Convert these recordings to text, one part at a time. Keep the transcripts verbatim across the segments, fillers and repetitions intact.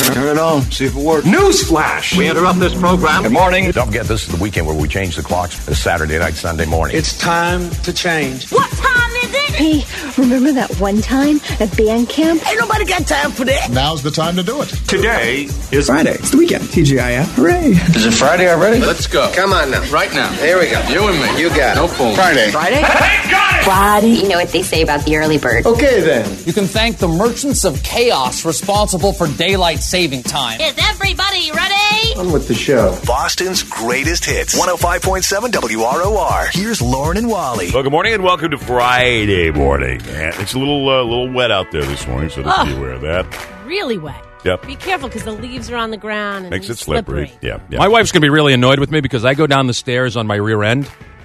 Turn it on. See if it works. Newsflash! We interrupt this program. Good morning. Don't forget, this is the weekend where we change the clocks to Saturday night, Sunday morning. It's time to change. What time is it? Hey, remember that one time at band camp? Ain't nobody got time for that. Now's the time to do it. Today is Friday. It's the weekend. T G I F. Hooray. Is it Friday already? Let's go. Come on now. Right now. Here we go. You and me. You got it. No phone. Friday. Friday? got it! Friday. You know what they say about the early bird. Okay, then. You can thank the merchants of chaos responsible for daylight saving time. Is everybody ready? On with the show. Boston's greatest hits. one oh five point seven W R O R. Here's Lauren and Wally. Well, good morning and welcome to Friday morning. And it's a little uh, little wet out there this morning, so just oh, be aware of that. Really wet. Yep. Be careful because the leaves are on the ground and Makes it slippery. slippery. Yeah, yeah. My wife's going to be really annoyed with me because I go down the stairs on my rear end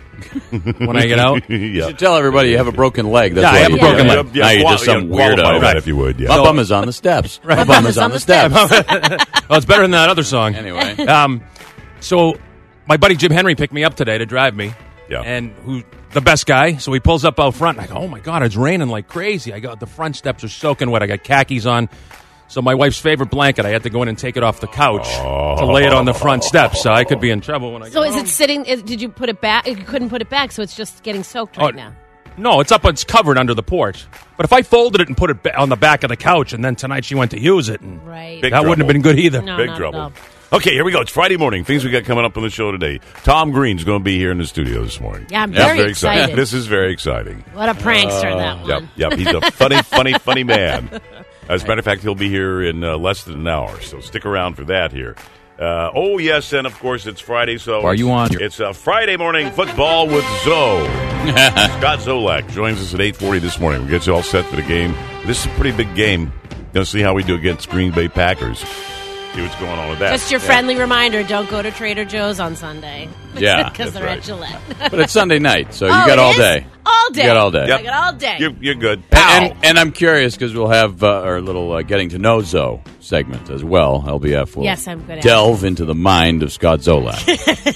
when I get out. yeah. You should tell everybody you have a broken leg. That's yeah, why I have you a broken yeah, leg. Yeah, now you're qual- just some yeah, weirdo. qualify that if you would, yeah. My So- bum is on the steps. Right. My bum is on the steps. Well, it's better than that other song. Anyway. Um, so my buddy Jim Henry picked me up today to drive me. Yeah. And who the best guy. So he pulls up out front. And I go, oh, my God, it's raining like crazy. I got the front steps are soaking wet. I got khakis on. So my wife's favorite blanket, I had to go in and take it off the couch Oh. to lay it on the front steps. So I could be in trouble when I So get is home. it sitting? Is, did you put it back? You couldn't put it back, so it's just getting soaked right Oh, now. No, it's up. It's covered under the porch. But if I folded it and put it ba- on the back of the couch, and then tonight she went to use it, and Right. Big that trouble. wouldn't have been good either. No, Big not trouble. at all. Okay, here we go. It's Friday morning. Things we got coming up on the show today. Tom Green's going to be here in the studio this morning. Yeah, I'm That's very excited. This is very exciting. What a prankster that Yep, one. yep. He's a funny, funny, funny man. As a matter of fact, he'll be here in uh, less than an hour, so stick around for that here. Uh, oh, yes, and of course, it's Friday, so... Are you on? It's uh, Friday morning football with Zoe. Scott Zolak joins us at eight forty this morning. We'll get you all set for the game. This is a pretty big game. Going to see how we do against Green Bay Packers. See what's going on with that. Just your Yeah. friendly reminder: don't go to Trader Joe's on Sunday. Yeah, because that's they're right. at Gillette. But it's Sunday night, so you Oh, got it all is? day. All day. You got all day. Yep. I got all day. You're, you're good. And, and, and I'm curious because we'll have uh, our little uh, Getting to Know Zoe segment as well. L B F will Yes, I'm good at delve into the mind of Scott Zolak.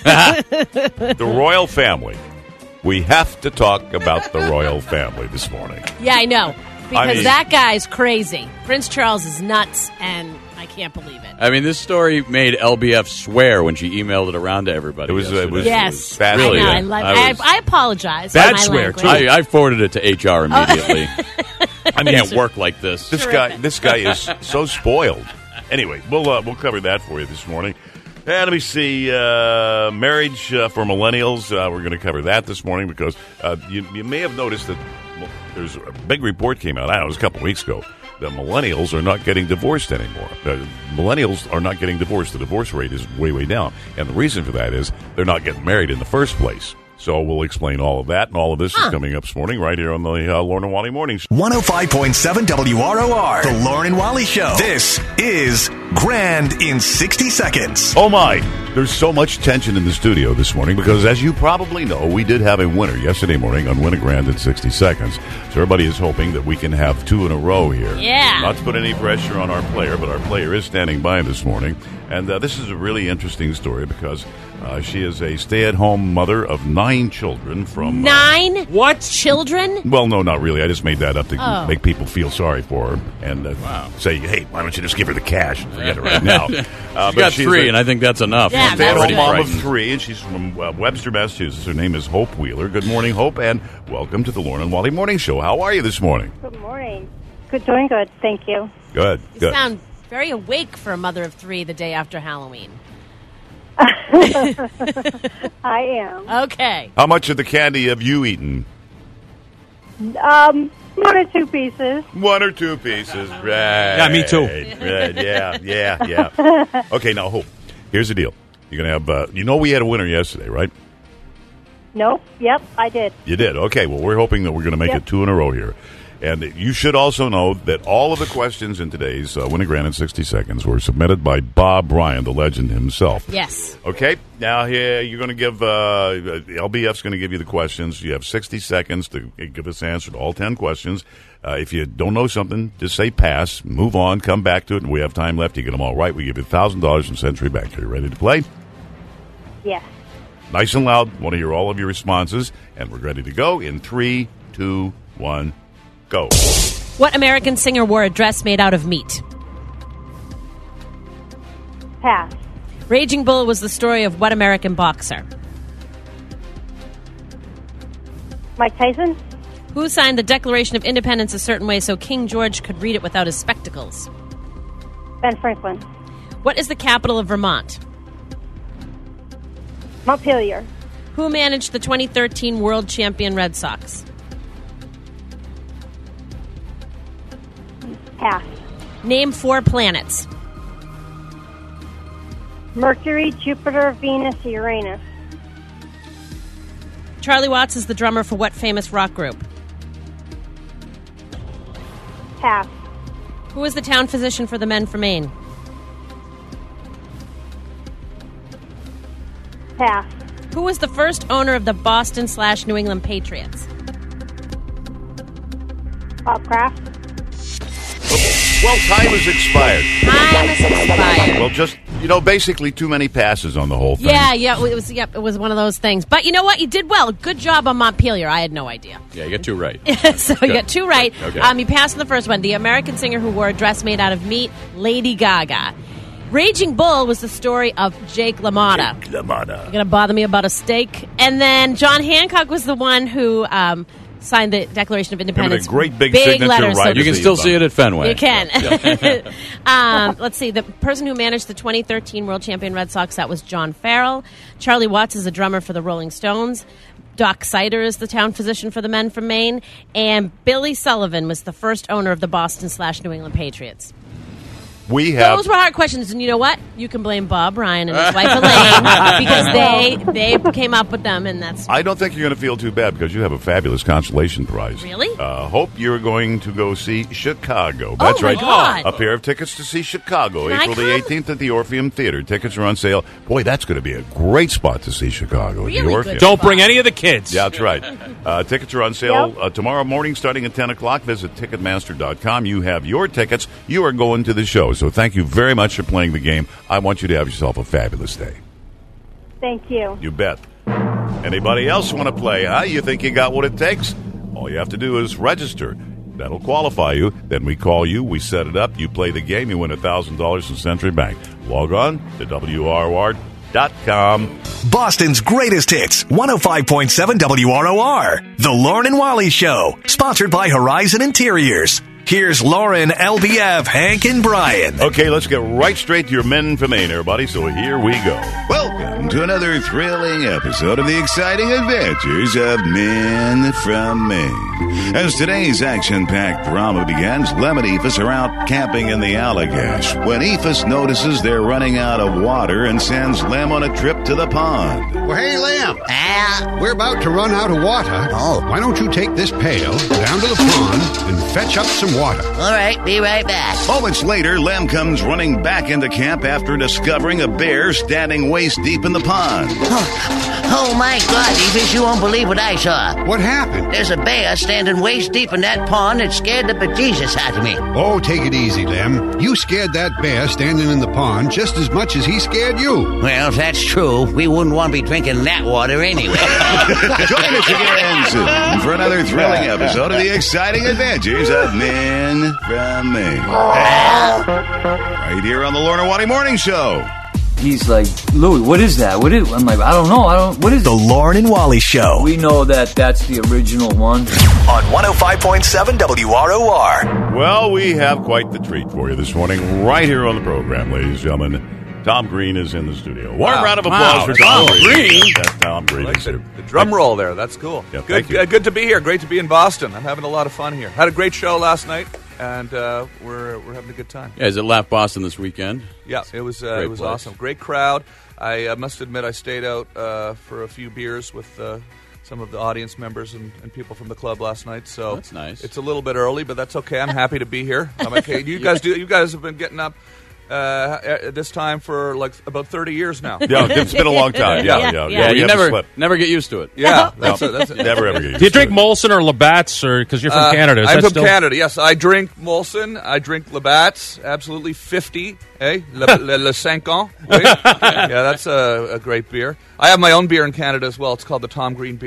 The royal family. We have to talk about the royal family this morning. Yeah, I know. Because mean- that guy's crazy. Prince Charles is nuts, and I can't believe it. I mean, this story made L B F swear when she emailed it around to everybody. It was- it yesterday. was- Yes, bad I know. swear. I, love, I I, was- I apologize. Bad for my swear, language. too. I, I forwarded it to H R immediately. I mean, can't work like this. This guy, this guy is so spoiled. Anyway, we'll uh, we'll cover that for you this morning. And let me see, uh, marriage uh, for millennials. Uh, we're going to cover that this morning because uh, you, you may have noticed that well, there's a big report came out. I don't know, it was a couple of weeks ago. The millennials are not getting divorced anymore. The millennials are not getting divorced. The divorce rate is way, way down. And the reason for that is they're not getting married in the first place. So we'll explain all of that, and all of this Huh. is coming up this morning right here on the uh, Lauren and Wally Morning Show. one oh five point seven W R O R. The Lauren and Wally Show. This is Grand in sixty seconds. Oh, my. There's so much tension in the studio this morning because, as you probably know, we did have a winner yesterday morning on Win a Grand in sixty seconds. So everybody is hoping that we can have two in a row here. Yeah. Not to put any pressure on our player, but our player is standing by this morning. And uh, this is a really interesting story because uh, she is a stay-at-home mother of nine children from... Uh, Nine What? children? well, no, not really. I just made that up to Oh. make people feel sorry for her and uh, Wow. say, hey, why don't you just give her the cash and forget it right now. Uh, She's but got she's three, a- and I think that's enough. Yeah, I'm that's already Stay-at-home mom of frightened. three, and she's from uh, Webster, Massachusetts. Her name is Hope Wheeler. Good morning, Hope, and welcome to the Lauren and Wally Morning Show. How are you this morning? Good morning. Good, doing good. Thank you. Good, You good. sound very awake for a mother of three the day after Halloween. I am. Okay. How much of the candy have you eaten? Um, one or two pieces. One or two pieces. Right. Yeah, me too. Right, yeah, yeah, yeah. Okay, now, Hope, here's the deal. You're going to have, uh, you know we had a winner yesterday, right? Nope. Yep, I did. You did. Okay, well, we're hoping that we're going to make Yep. it two in a row here. And you should also know that all of the questions in today's uh, Win a Grand in sixty seconds were submitted by Bob Bryan, the legend himself. Yes. Okay, now here you're going to give, uh, L B F's going to give you the questions. You have sixty seconds to give us answer to all ten questions. Uh, if you don't know something, just say pass, move on, come back to it, and we have time left. You get them all right, we give you one thousand dollars from Century Bank. Are you ready to play? Yes. Nice and loud. Want to hear all of your responses, and we're ready to go in three, two, one, go. What American singer wore a dress made out of meat? Pass. Raging Bull was the story of what American boxer? Mike Tyson. Who signed the Declaration of Independence a certain way so King George could read it without his spectacles? Ben Franklin. What is the capital of Vermont? Montpelier. Who managed the twenty thirteen World Champion Red Sox? Pass. Name four planets. Mercury, Jupiter, Venus, Uranus. Charlie Watts is the drummer for what famous rock group? Pass. Who is the town physician for the Men from Maine? Pass. Who was the first owner of the Boston slash New England Patriots? Bob Kraft. Well, time has expired. Time has expired. Well, just, you know, basically too many passes on the whole thing. Yeah, yeah, it was. Yep, it was one of those things. But you know what? You did well. Good job on Montpelier. I had no idea. Yeah, you got two right. So you got two right. Okay. Um, you passed on the first one. The American singer who wore a dress made out of meat, Lady Gaga. Raging Bull was the story of Jake LaMotta. Jake LaMotta. You're going to bother me about a steak. And then John Hancock was the one who um, signed the Declaration of Independence. Remember the great big, big signature letters, right. So you can still see it at Fenway. You can. um, let's see. The person who managed the twenty thirteen World Champion Red Sox, that was John Farrell. Charlie Watts is a drummer for the Rolling Stones. Doc Sider is the town physician for the Men from Maine. And Billy Sullivan was the first owner of the Boston slash New England Patriots. We have. Those were hard questions, and you know what? You can blame Bob Ryan and his wife Elaine because they they came up with them, and that's. I don't think you're going to feel too bad because you have a fabulous consolation prize. Really? Uh, hope you're going to go see Chicago. That's Oh, my right. God. A pair of tickets to see Chicago, Can I April the come? eighteenth at the Orpheum Theater. Tickets are on sale. Boy, that's going to be a great spot to see Chicago. at Really the good Orpheum. Don't bring any of the kids. Yeah, that's right. Uh, tickets are on sale Yep. uh, tomorrow morning starting at ten o'clock. Visit Ticketmaster dot com. You have your tickets. You are going to the show. So thank you very much for playing the game. I want you to have yourself a fabulous day. Thank you. You bet. Anybody else want to play, huh? You think you got what it takes? All you have to do is register. That'll qualify you. Then we call you, we set it up, you play the game, you win one thousand dollars from Century Bank. Log on to W R O R dot com. Boston's greatest hits, one oh five point seven W R O R. The Lauren and Wally Show, sponsored by Horizon Interiors. Here's Lauren, L B F, Hank, and Brian. Okay, let's get right straight to your Men from Maine, everybody. So here we go. Welcome to another thrilling episode of the exciting adventures of Men from Maine. As today's action-packed drama begins, Lem and Ephus are out camping in the Allagash when Ephus notices they're running out of water and sends Lem on a trip to the pond. Well, hey, Lem. Ah. We're about to run out of water. Oh. Why don't you take this pail down to the pond and fetch up some water? All right, be right back. Moments later, Lem comes running back into camp after discovering a bear standing waist deep in the pond. Oh, oh my God, Ephus, you won't believe what I saw. What happened? There's a bear standing waist deep in that pond that scared the bejesus out of me. Oh, take it easy, Lem. You scared that bear standing in the pond just as much as he scared you. Well, if that's true, we wouldn't want to be drinking that water anyway. Join us again soon for another thrilling episode of the exciting adventures of Men from Maine. Right here on the Lorna Watty Morning Show. He's like, Louie, what is that? What is? I'm like, I don't know. I don't. What is The Lauren and Wally Show. We know that that's the original one. On one oh five point seven W R O R. Well, we have quite the treat for you this morning, right here on the program, ladies and gentlemen. Tom Green is in the studio. One Wow. round of applause Wow. for Tom Tom Green. Green. Yes, Tom Green I like is the, here. the drum roll there. That's cool. Yeah, good, thank you. uh, good to be here. Great to be in Boston. I'm having a lot of fun here. Had a great show last night, and uh, we're we're having a good time. Yeah, is it Laugh Boston this weekend? Yeah, it was uh, Great it was place. awesome. Great crowd. I uh, must admit, I stayed out uh, for a few beers with uh, some of the audience members and, and people from the club last night. So That's nice. It's a little bit early, but that's okay. I'm happy to be here. I'm okay. You guys do. You guys have been getting up uh, at this time for like about thirty years now. Yeah, it's been a long time. Yeah, yeah, yeah. Yeah, we you haven't never slept. never get used to it. Yeah, No, that's it. That's it. never ever get used Do you to drink it. Molson or Labatt's, or because you're from Uh, Canada? Is I'm that from still? Canada. Yes, I drink Molson. I drink Labatt's. Absolutely fifty. Eh? Le, le, le cinq ans. Oui? Yeah, that's a, a great beer. I have my own beer in Canada as well. It's called the Tom Green beer.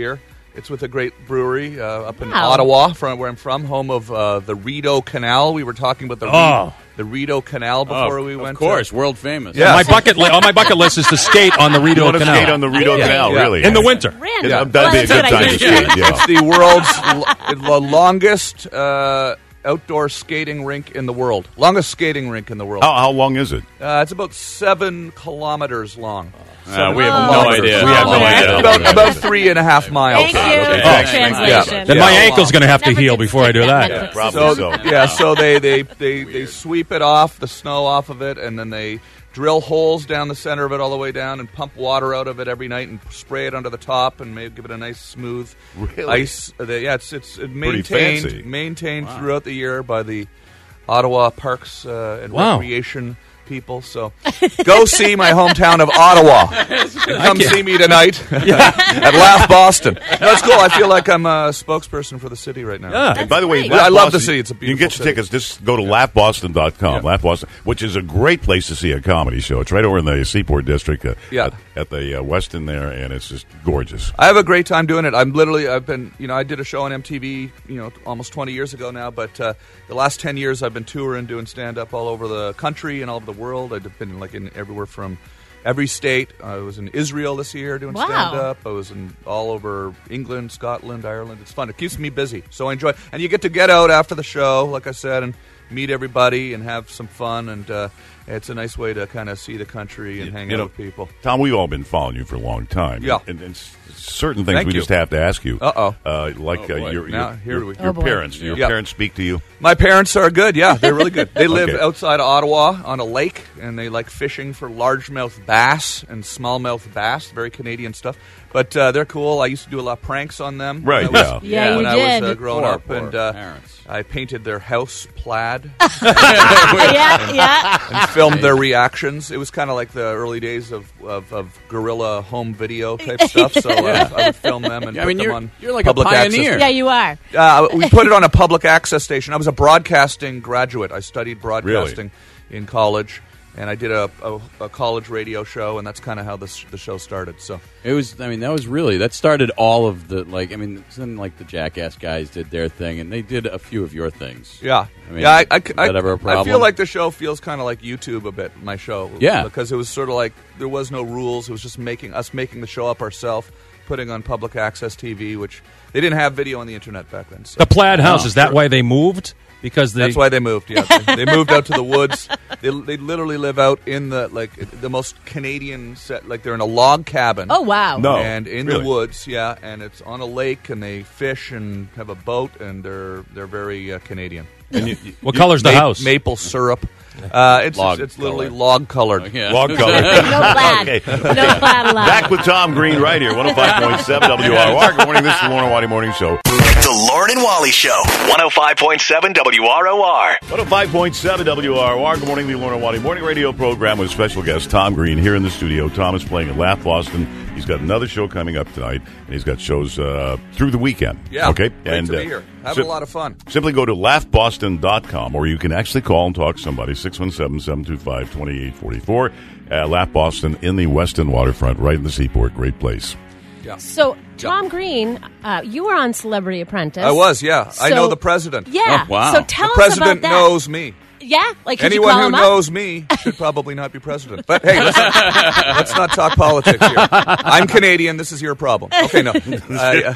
It's with a great brewery uh, up in Wow. Ottawa, from where I'm from, home of uh, the Rideau Canal. We were talking about the Oh. the Rideau Canal before Oh, we of went. course, to, world famous. Yeah. My bucket li- on my bucket list is to skate on the You Rideau want to Canal. skate on the Rideau Yeah. Canal, Yeah. really? in the winter. Random. Yeah, that'd Well, be a that's good what time I to did. skate. Yeah. It's the world's lo- the longest uh, outdoor skating rink in the world. Longest skating rink in the world. How, how long is it? Uh, it's about seven kilometers long. Uh, we have Oh. no idea. We have no Oh, idea. About, about three and a half miles. Thank you Okay. for the Thanks. translation. Then Yeah. my ankle's going to have to Never heal could before I do skip that. Netflix Probably So so. yeah, so they, they, they, they sweep it off, the snow off of it, and then they drill holes down the center of it all the way down and pump water out of it every night and spray it under the top and maybe give it a nice smooth Really? ice. Uh, they- yeah, it's it's Pretty maintained fancy. maintained throughout the year by the Ottawa Parks uh, and Wow. Recreation people. So go see my hometown of Ottawa. And come see me tonight at Laugh Boston. That's cool. I feel like I'm a spokesperson for the city right now. Yeah. And by the way, great. Laugh I love the Boston, city. It's a You can beautiful get your city. tickets. Just go to laugh boston dot com. Yeah. Laugh Boston, which is a great place to see a comedy show. It's right over in the Seaport District uh, Yeah. at, at the uh, Westin there, and it's just gorgeous. I have a great time doing it. I'm literally, I've been, you know, I did a show on M T V, you know, almost twenty years ago now, but uh, the last ten years I've been touring, doing stand-up all over the country and all over the world. I've been, like, in everywhere from every state. I was in Israel this year doing Wow. stand-up. I was in all over England, Scotland, Ireland. It's fun. It keeps me busy, so I enjoy it. And you get to get out after the show, like I said, and meet everybody and have some fun, and uh, it's a nice way to kind of see the country and hang You out know, with people. Tom, we've all been following you for a long time. Yeah. And, and s- certain things Thank we you. just have to ask you. Uh-oh. Uh, like Oh, uh, boy. your, Now, your, here your, we- your Oh, boy. parents. Do your Yeah. parents speak to you? My parents are good. Yeah, they're really good. They live Okay. outside of Ottawa on a lake, and they like fishing for largemouth bass and smallmouth bass. Very Canadian stuff. But uh, they're cool. I used to do a lot of pranks on them. Right, When I was, yeah. Yeah, when you I was uh, did. growing Poor, up, poor and uh, parents. I painted their house plaid yeah, yeah. and filmed their reactions. It was kind of like the early days of, of, of guerrilla home video type stuff. So uh, I would film them and Yeah, I put mean, them you're- on you're like a public pioneer. access. Yeah, you are. Uh, we put it on a public access station. I was a broadcasting graduate. I studied broadcasting in college, and I did a, a, a college radio show, and that's kind of how this, the show started. So It was. I mean, that was really that started all of the like. I mean, then like the Jackass guys did their thing, and they did a few of your things. yeah, I mean, yeah. I, I, is that ever a I problem? feel like the show feels kind of like YouTube a bit. My show, Yeah. because it was sort of like there was no rules. It was just making us making the show up ourselves, putting on public access T V, which they didn't have video on the internet back then. So. The plaid house, Oh, is that sure. why they moved? Because they, That's why they moved. Yeah, they, they moved out to the woods. They, they literally live out in the like the most Canadian set. Like they're in a log cabin. Oh, wow. No. and in really? the woods, yeah, and it's on a lake, and they fish and have a boat, and they're they're very uh, Canadian. And you, you, What color's the Ma- house? Maple syrup. Uh, it's Log it's literally color. log colored. Yeah. log color. No plaid. Okay. No plaid allowed. Back with Tom Green right here, one oh five point seven W R O R. Good morning. This is the Lauren and Wadi Morning Show. The Lauren and Wally Show. one oh five point seven W R O R. one oh five point seven W R O R. Good morning, the Lauren and Wadi Morning Radio program with special guest Tom Green here in the studio. Tom is playing at Laugh Boston. He's got another show coming up tonight, and he's got shows uh, through the weekend. Yeah, okay. great and to be uh, here. Having a lot of fun. Simply go to laugh boston dot com, or you can actually call and talk to somebody, six one seven, seven two five, two eight four four. Uh, Laugh Boston in the Weston waterfront, right in the Seaport. Great place. Yeah. So, Tom Green, uh, you were on Celebrity Apprentice. I was, yeah. I So- know the president. Yeah. Oh, wow. So tell The us president about that. knows me. Yeah, like could Anyone you call who him up? knows me should probably not be president. But hey, listen, let's not talk politics here. I'm Canadian. This is your problem. Okay, no. I,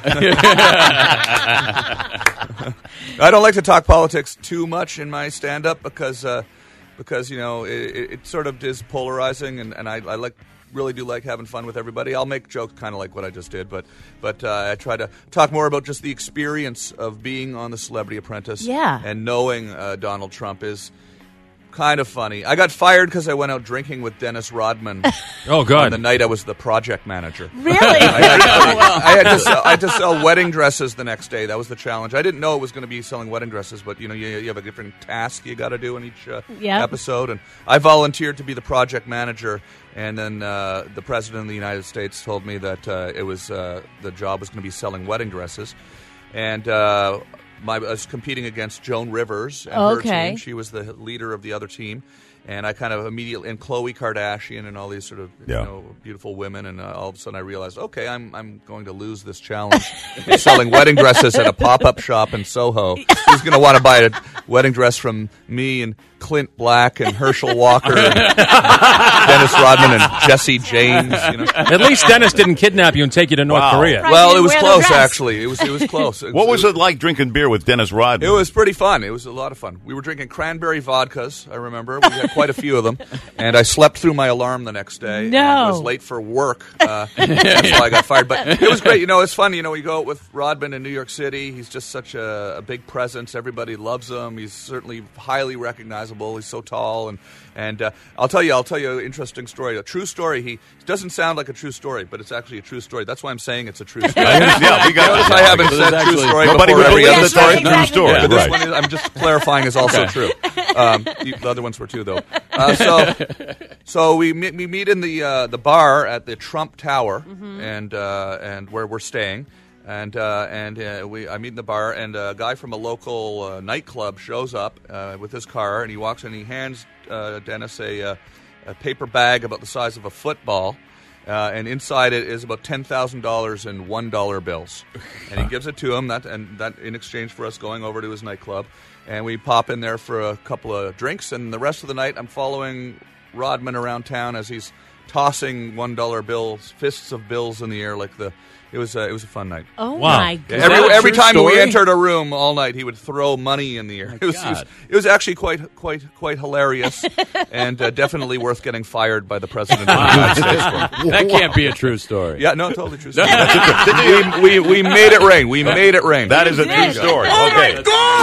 I don't like to talk politics too much in my stand-up because, uh, because you know, it, it, it sort of is polarizing, and, and I, I like really do like having fun with everybody. I'll make jokes kind of like what I just did, but but uh, I try to talk more about just the experience of being on the Celebrity Apprentice. Yeah. And knowing uh, Donald Trump is kind of funny. I got fired because I went out drinking with Dennis Rodman. Oh, good. On the night I was the project manager. Really? I, I, I had to sell, I had to sell wedding dresses the next day. That was the challenge. I didn't know it was going to be selling wedding dresses, but you know, you, you have a different task you got to do in each uh, Yep. episode. And I volunteered to be the project manager, and then uh, the president of the United States told me that uh, it was uh, the job was going to be selling wedding dresses, and. Uh, My, I was competing against Joan Rivers and her Okay. team. She was the leader of the other team. And I kind of immediately, and Khloe Kardashian and all these sort of Yeah. you know, beautiful women, and uh, all of a sudden I realized, okay, I'm I'm going to lose this challenge. He's selling wedding dresses at a pop-up shop in Soho. He's going to want to buy a wedding dress from me and Clint Black and Herschel Walker and Dennis Rodman and Jesse James. You know? At least Dennis didn't kidnap you and take you to North Wow. Korea. Well, it was close, actually. It was it was close. It What was it like drinking beer with Dennis Rodman? It was pretty fun. It was a lot of fun. We were drinking cranberry vodkas, I remember. We had quite a few of them. And I slept through my alarm the next day. No. And was late for work. Uh, that's why I got fired. But it was great. You know, it's fun. You know, we go out with Rodman in New York City. He's just such a, a big presence. Everybody loves him. He's certainly highly recognizable. He's so tall. And and uh, I'll tell you, I'll tell you an interesting story. A true story. He it doesn't sound like a true story, but it's actually a true story. That's why I'm saying it's a true story. Yeah, we got Notice it. I haven't So said there's true actually- story Nobody before would every believe other that's story. a true story, But this right. one is, I'm just clarifying is also Okay. true. Um, the other ones were too, though. Uh, so, so we meet, we meet in the uh, the bar at the Trump Tower, and uh, and where we're staying. And uh, and uh, we I meet in the bar, and a guy from a local uh, nightclub shows up uh, with his car, and he walks in and he hands uh, Dennis a, uh, a paper bag about the size of a football, uh, and inside it is about ten thousand dollars in one dollar bills, and he gives it to him. That and that in exchange for us going over to his nightclub, and we pop in there for a couple of drinks, and the rest of the night I'm following Rodman around town as he's tossing one dollar bills, fists of bills in the air like the. It was a, it was a fun night. Oh wow. my God. Every Is that a every true time story? we entered a room all night, he would throw money in the air. It was, it was God. it was actually quite quite quite hilarious, and uh, definitely worth getting fired by the president of the United States for. That can't be a true story. Yeah, no, totally true story. we, we we made it rain. We made it rain. That is a true story. Oh Okay.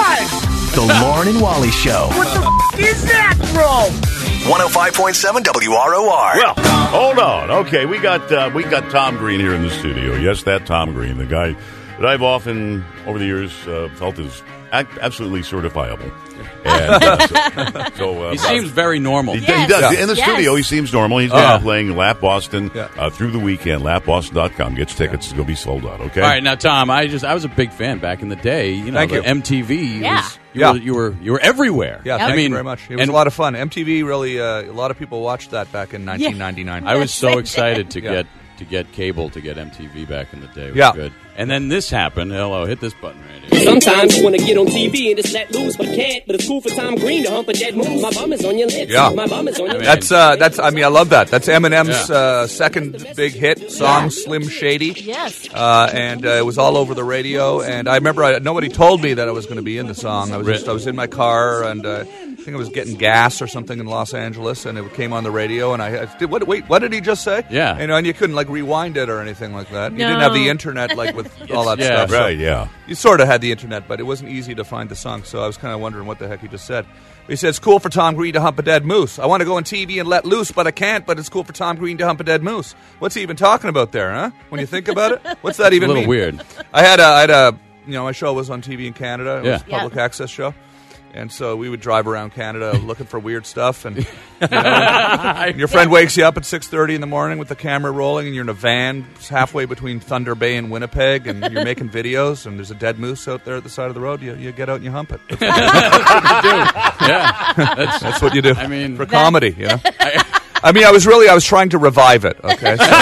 The Lauren and Wally Show. What the f- is that, bro? one oh five point seven W R O R. Well, hold on. Okay, we got uh, we got Tom Green here in the studio. Yes, that Tom Green, the guy that I've often over the years uh, felt is ac- absolutely certifiable. And, uh, so, so, uh, He seems very normal. He, Yes. he does. Yeah. In the Yes. studio, he seems normal. He's Uh-huh. now playing Lap Boston Yeah. uh, through the weekend. lap boston dot com. Gets tickets. It'll be sold out. Okay. All right, now Tom, I just I was a big fan back in the day. You know, Thank the you. M T V. Yeah. Was, you, Yeah. were, you were you were everywhere. Yeah, I thank mean, you very much. It was and a lot of fun. M T V really, uh, a lot of people watched that back in nineteen ninety-nine. I was so excited to Yeah. get to get cable to get M T V back in the day. It was Yeah. good. And then this happened. Hello, hit this button right here. Sometimes you want to get on T V and just let loose, but can't. But it's cool for Tom Green to hump a dead moose. My bum is on your lips. Yeah. My bum is on your lips. That's uh, that's. I mean, I love that. That's Eminem's Yeah. uh, second big hit song, "Slim Shady." Yes. Uh, and uh, it was all over the radio. And I remember I, nobody told me that I was going to be in the song. I was just I was in my car, and uh, I think I was getting gas or something in Los Angeles, and it came on the radio. And I, I did what? Wait, what did he just say? Yeah. You know, and you couldn't like rewind it or anything like that. You No. didn't have the internet like with all that yeah, stuff. so Right. Yeah. you sort of had the internet, but it wasn't easy to find the song. So I was kind of wondering what the heck he just said. He said, it's cool for Tom Green to hump a dead moose. I want to go on T V and let loose, but I can't. But it's cool for Tom Green to hump a dead moose. What's he even talking about there, huh? When you think about it, what's that even a little mean? weird. I had a, I had a, you know, my show was on T V in Canada. It Yeah. was a public Yeah. access show. And so we would drive around Canada looking for weird stuff, and, you know, and your friend wakes you up at six thirty in the morning with the camera rolling, and you're in a van halfway between Thunder Bay and Winnipeg, and you're making videos, and there's a dead moose out there at the side of the road. You, you get out and you hump it. That's what you do. Yeah, that's, That's what you do. I mean, for comedy, you know. I mean, I was really I was trying to revive it. Okay, so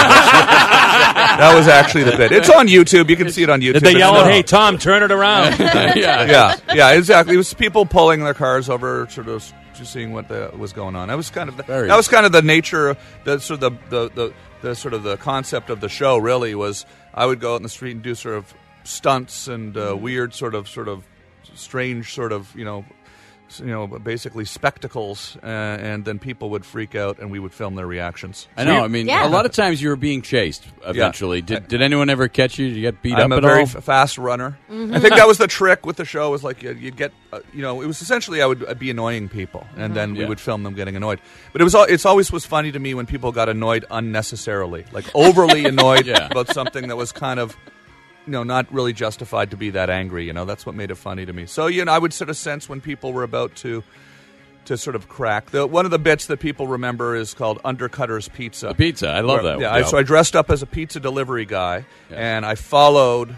that was actually the bit. It's on YouTube. You can see it on YouTube. Did they It's yell no- at, hey, Tom, turn it around? yeah, yeah, yeah, exactly. It was people pulling their cars over, sort of just seeing what the, was going on. That was kind of the, Very that was kind of the nature, the sort of the, the, the, the sort of the concept of the show. Really was I would go out in the street and do sort of stunts and uh, weird, sort of, sort of strange, sort of you know. You know, basically spectacles, uh, and then people would freak out, and we would film their reactions. I know. I mean, Yeah. a lot of times you were being chased. Eventually, did did anyone ever catch you? Did you get beat I'm up a at very all? f- fast runner. I think that was the trick with the show. Was like you'd, you'd get, uh, you know, it was essentially I would I'd be annoying people, and then we Yeah. would film them getting annoyed. But it was al- it's always was funny to me when people got annoyed unnecessarily, like overly annoyed Yeah. about something that was kind of. You know, not really justified to be that angry. You know, that's what made it funny to me. So, you know, I would sort of sense when people were about to, to sort of crack. The one of the bits that people remember is called Undercutter's Pizza. The pizza, I love Where- that Yeah, one. I, so I dressed up as a pizza delivery guy, and I followed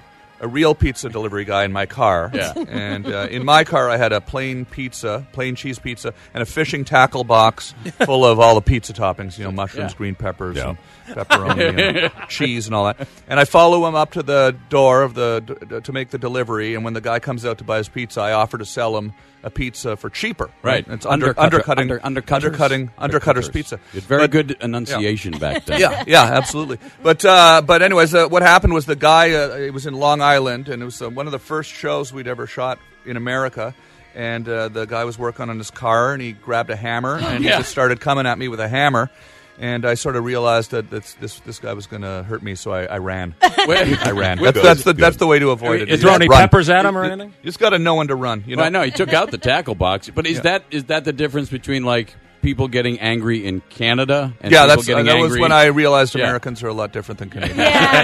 a real pizza delivery guy in my car. Yeah. And uh, in my car, I had a plain pizza, plain cheese pizza, and a fishing tackle box full of all the pizza toppings, you know, mushrooms, Yeah. green peppers, Yeah. and pepperoni, and cheese, and all that. And I follow him up to the door of the d- to make the delivery. And when the guy comes out to buy his pizza, I offer to sell him a pizza for cheaper. Right. It's under, Undercutter- undercutting, under- undercutters? undercutting, undercutters Undercutters. pizza. You had very But- good enunciation back then. Yeah, yeah, absolutely. But uh, but anyways, uh, what happened was the guy. Uh, it was in Long Island, and it was uh, one of the first shows we'd ever shot in America. And uh, the guy was working on his car, and he grabbed a hammer, and Yeah. he just started coming at me with a hammer. And I sort of realized that this this, this guy was going to hurt me, so I, I ran. I ran. That's, that's the that's the way to avoid it. You throw any Run. peppers at him or You- anything? You just got to know when to run. You know. Well, I know he took out the tackle box, but is Yeah. that is that the difference between like people getting angry in Canada and Yeah, people that's uh, getting that was angry? when I realized Yeah. Americans are a lot different than Canadians.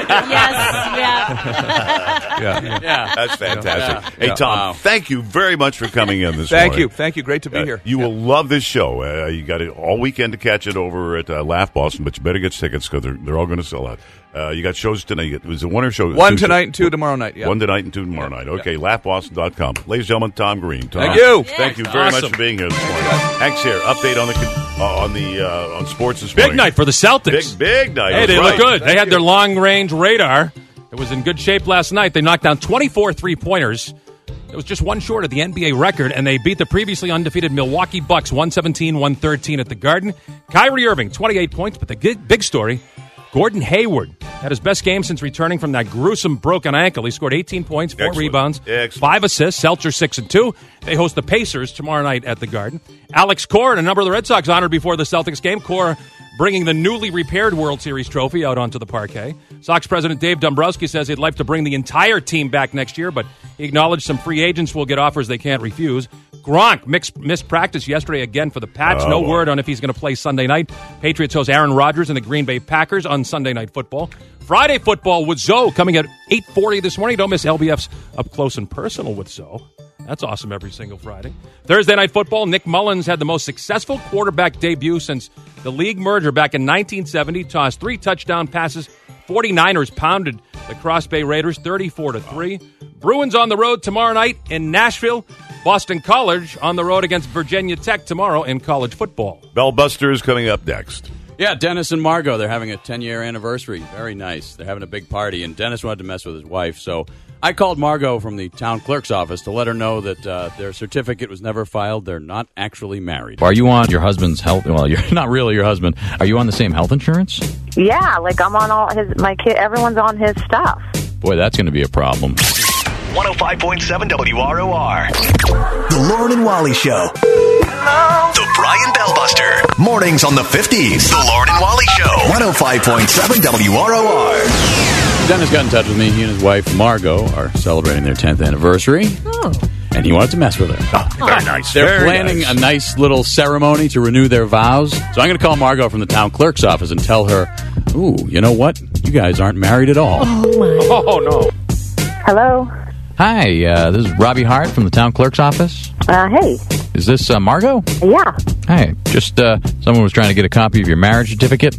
yes, yeah. yeah. Yeah, That's fantastic. Yeah. Hey, Tom, Wow. thank you very much for coming in this Thank morning. you, thank you. Great to be Uh, here. You will love this show. Uh, you got it all weekend to catch it over at uh, Laugh Boston, but you better get tickets because they're, they're all going to sell out. Uh, you got shows tonight. It was a one or show. One Tuesday? tonight and two tomorrow night. Yeah. One tonight and two tomorrow night. Okay, laugh boston dot com. Ladies and gentlemen, Tom Green. Tom, Thank you. Thank you very Awesome. much for being here this morning. Hank's here. Update on the uh, on the uh, on sports this Big morning. night for the Celtics. Big big night. Hey, That's they right. look good. Thank they had you. their long-range radar. It was in good shape last night. They knocked down twenty-four three-pointers. It was just one short of the N B A record, and they beat the previously undefeated Milwaukee Bucks one seventeen one thirteen at the Garden. Kyrie Irving, twenty-eight points, but the big, big story, Gordon Hayward had his best game since returning from that gruesome broken ankle. He scored eighteen points, four Excellent. rebounds, Excellent. five assists. Seltzer six and two. They host the Pacers tomorrow night at the Garden. Alex Cora and a number of the Red Sox honored before the Celtics game. Cora bringing the newly repaired World Series trophy out onto the parquet. Sox president Dave Dombrowski says he'd like to bring the entire team back next year, but he acknowledged some free agents will get offers they can't refuse. Gronk mixed, missed practice yesterday again for the Pats. Oh, no boy. word on if he's going to play Sunday night. Patriots host Aaron Rodgers and the Green Bay Packers on Sunday Night Football. Friday football with Zoe coming at eight forty this morning. Don't miss L B F's Up Close and Personal with Zoe. That's awesome every single Friday. Thursday Night Football, Nick Mullins had the most successful quarterback debut since the league merger back in nineteen seventy. Tossed three touchdown passes. forty-niners pounded the Cross Bay Raiders thirty-four to three. Bruins on the road tomorrow night in Nashville. Boston College on the road against Virginia Tech tomorrow in college football. Bellbusters coming up next. Yeah, Dennis and Margot, they're having a ten-year anniversary. Very nice. They're having a big party, and Dennis wanted to mess with his wife, so I called Margot from the town clerk's office to let her know that uh, their certificate was never filed. They're not actually married. Are you on your husband's health? Well, you're not really your husband. Are you on the same health insurance? Yeah, like I'm on all his, my kid, everyone's on his stuff. Boy, that's going to be a problem. one oh five point seven W R O R. The Lauren and Wally Show. The Brian Bellbuster. Mornings on the fifties. The Lauren and Wally Show. one oh five point seven W R O R. Dennis got in touch with me. He and his wife, Margot, are celebrating their tenth anniversary. Oh. And he wanted to mess with her. Oh, very nice. They're Very planning nice. a nice little ceremony to renew their vows. So I'm going to call Margot from the town clerk's office and tell her, ooh, you know what? You guys aren't married at all. Oh, my. Oh, no. Hello? Hi, uh, this is Robbie Hart from the town clerk's office. Uh, hey. Is this uh, Margot? Yeah. Hi, just uh, someone was trying to get a copy of your marriage certificate.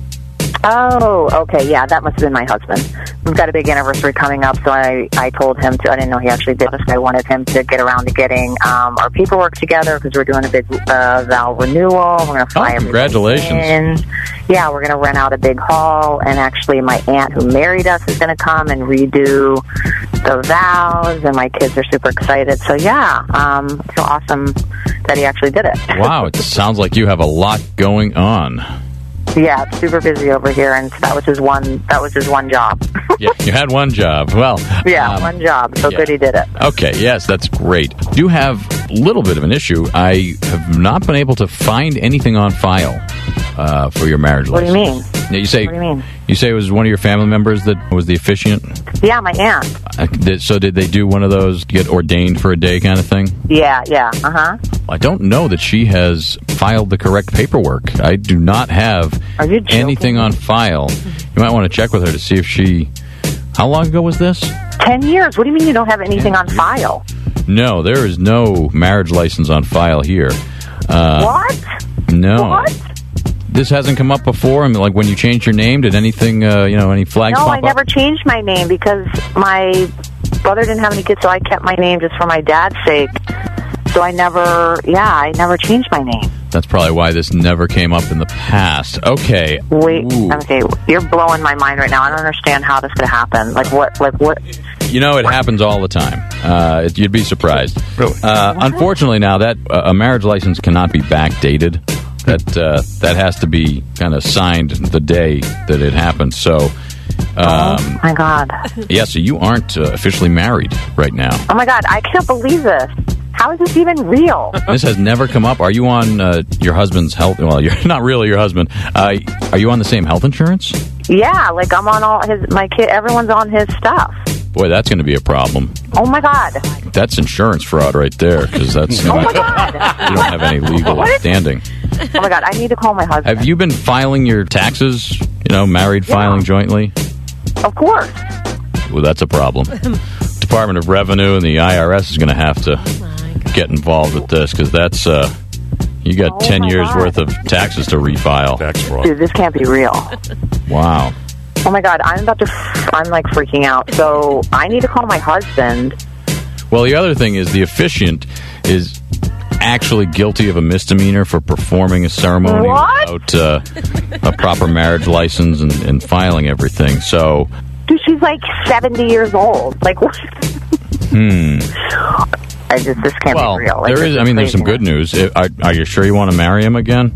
Oh, okay, yeah, that must have been my husband. We've got a big anniversary coming up, so I, I told him to, I didn't know he actually did this, I wanted him to get around to getting um, our paperwork together because we're doing a big uh, vow renewal. We're going to fly Oh, everybody congratulations. in. Yeah, we're going to rent out a big hall, and actually my aunt who married us is going to come and redo the vows, and my kids are super excited. So, yeah, um, I feel awesome that he actually did it. Wow, it sounds like you have a lot going on. Yeah, it's super busy over here, and that was his one. That was his one job. Yeah, you had one job. Well, yeah, um, one job. So yeah. good he did it. Okay, yes, that's great. Do have a little bit of an issue. I have not been able to find anything on file uh, for your marriage What do you license. mean? Yeah, you say What do you mean? you say it was one of your family members that was the officiant. Yeah, my aunt. Uh, did, so did they do one of those get ordained for a day kind of thing? Yeah, yeah. Uh huh. I don't know that she has filed the correct paperwork. I do not have Are you joking? anything on file. You might want to check with her to see if she. How long ago was this? Ten years. What do you mean you don't have anything on file? No, there is no marriage license on file here. Uh, What? No. What? This hasn't come up before. I mean, like when you changed your name, did anything, uh, you know, any flags No, pop I never up? changed my name because my brother didn't have any kids, so I kept my name just for my dad's sake. So I never, yeah, I never changed my name. That's probably why this never came up in the past. Okay. Wait, Ooh. okay, you're blowing my mind right now. I don't understand how this could happen. Like what, like what? You know, it happens all the time. Uh, it, you'd be surprised. Really? Uh, unfortunately, now that uh, a marriage license cannot be backdated. That uh, that has to be kind of signed the day that it happened. So, um, oh my God. Yeah, so you aren't uh, officially married right now. Oh my God, I can't believe this. How is this even real? This has never come up. Are you on uh, your husband's health? Well, you're not really your husband. Uh, are you on the same health insurance? Yeah, like I'm on all his, my kid, everyone's on his stuff. Boy, that's going to be a problem. Oh my God. That's insurance fraud right there, because that's oh my God. You don't have any legal standing. Oh my God, I need to call my husband. Have you been filing your taxes? You know, married filing yeah. jointly? Of course. Well, that's a problem. Department of Revenue and the I R S is going to have to oh get involved with this, because that's uh, you got oh ten years God. worth of taxes to refile. Tax fraud. Dude, this can't be real. Wow. Oh my God, I'm about to, f- I'm like freaking out. So I need to call my husband. Well, the other thing is the officiant is actually guilty of a misdemeanor for performing a ceremony what? without uh, a proper marriage license and, and filing everything. So, dude, she's like seventy years old. Like, what? hmm. I just this can't well, be real. Like, there is. I mean, there's some good news. Are, are you sure you want to marry him again?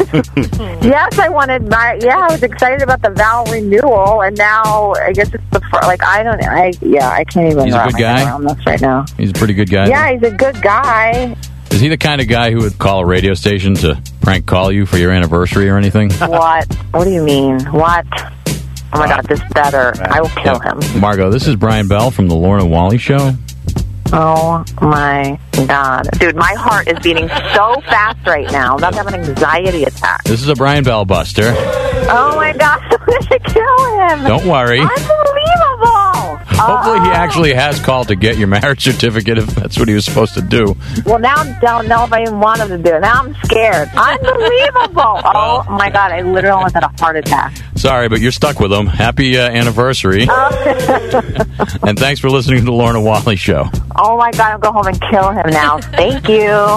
Yes, I wanted my. Yeah, I was excited about the vow renewal, and now I guess it's the fr- like I don't. I yeah, I can't even. He's a wrap good my guy? head around this right now. He's a pretty good guy. Yeah, he's a good guy. Is he the kind of guy who would call a radio station to prank call you for your anniversary or anything? What? What do you mean? What? Oh my God, this better. I will kill him. Margot, this is Brian Bell from the Lauren and Wally Show. Oh my God. Dude, my heart is beating so fast right now. I'm about to have an anxiety attack. This is a Brian Bell buster. Oh my God, I'm going to kill him. Don't worry. Unbelievable. Hopefully oh. he actually has called to get your marriage certificate if that's what he was supposed to do. Well, now I don't know if I even want him to do it. Now I'm scared. Unbelievable. Oh my God, I literally almost had a heart attack. Sorry, but you're stuck with him. Happy uh, anniversary. And thanks for listening to the Lauren and Wally Show. Oh my God, I'll go home and kill him now. Thank you.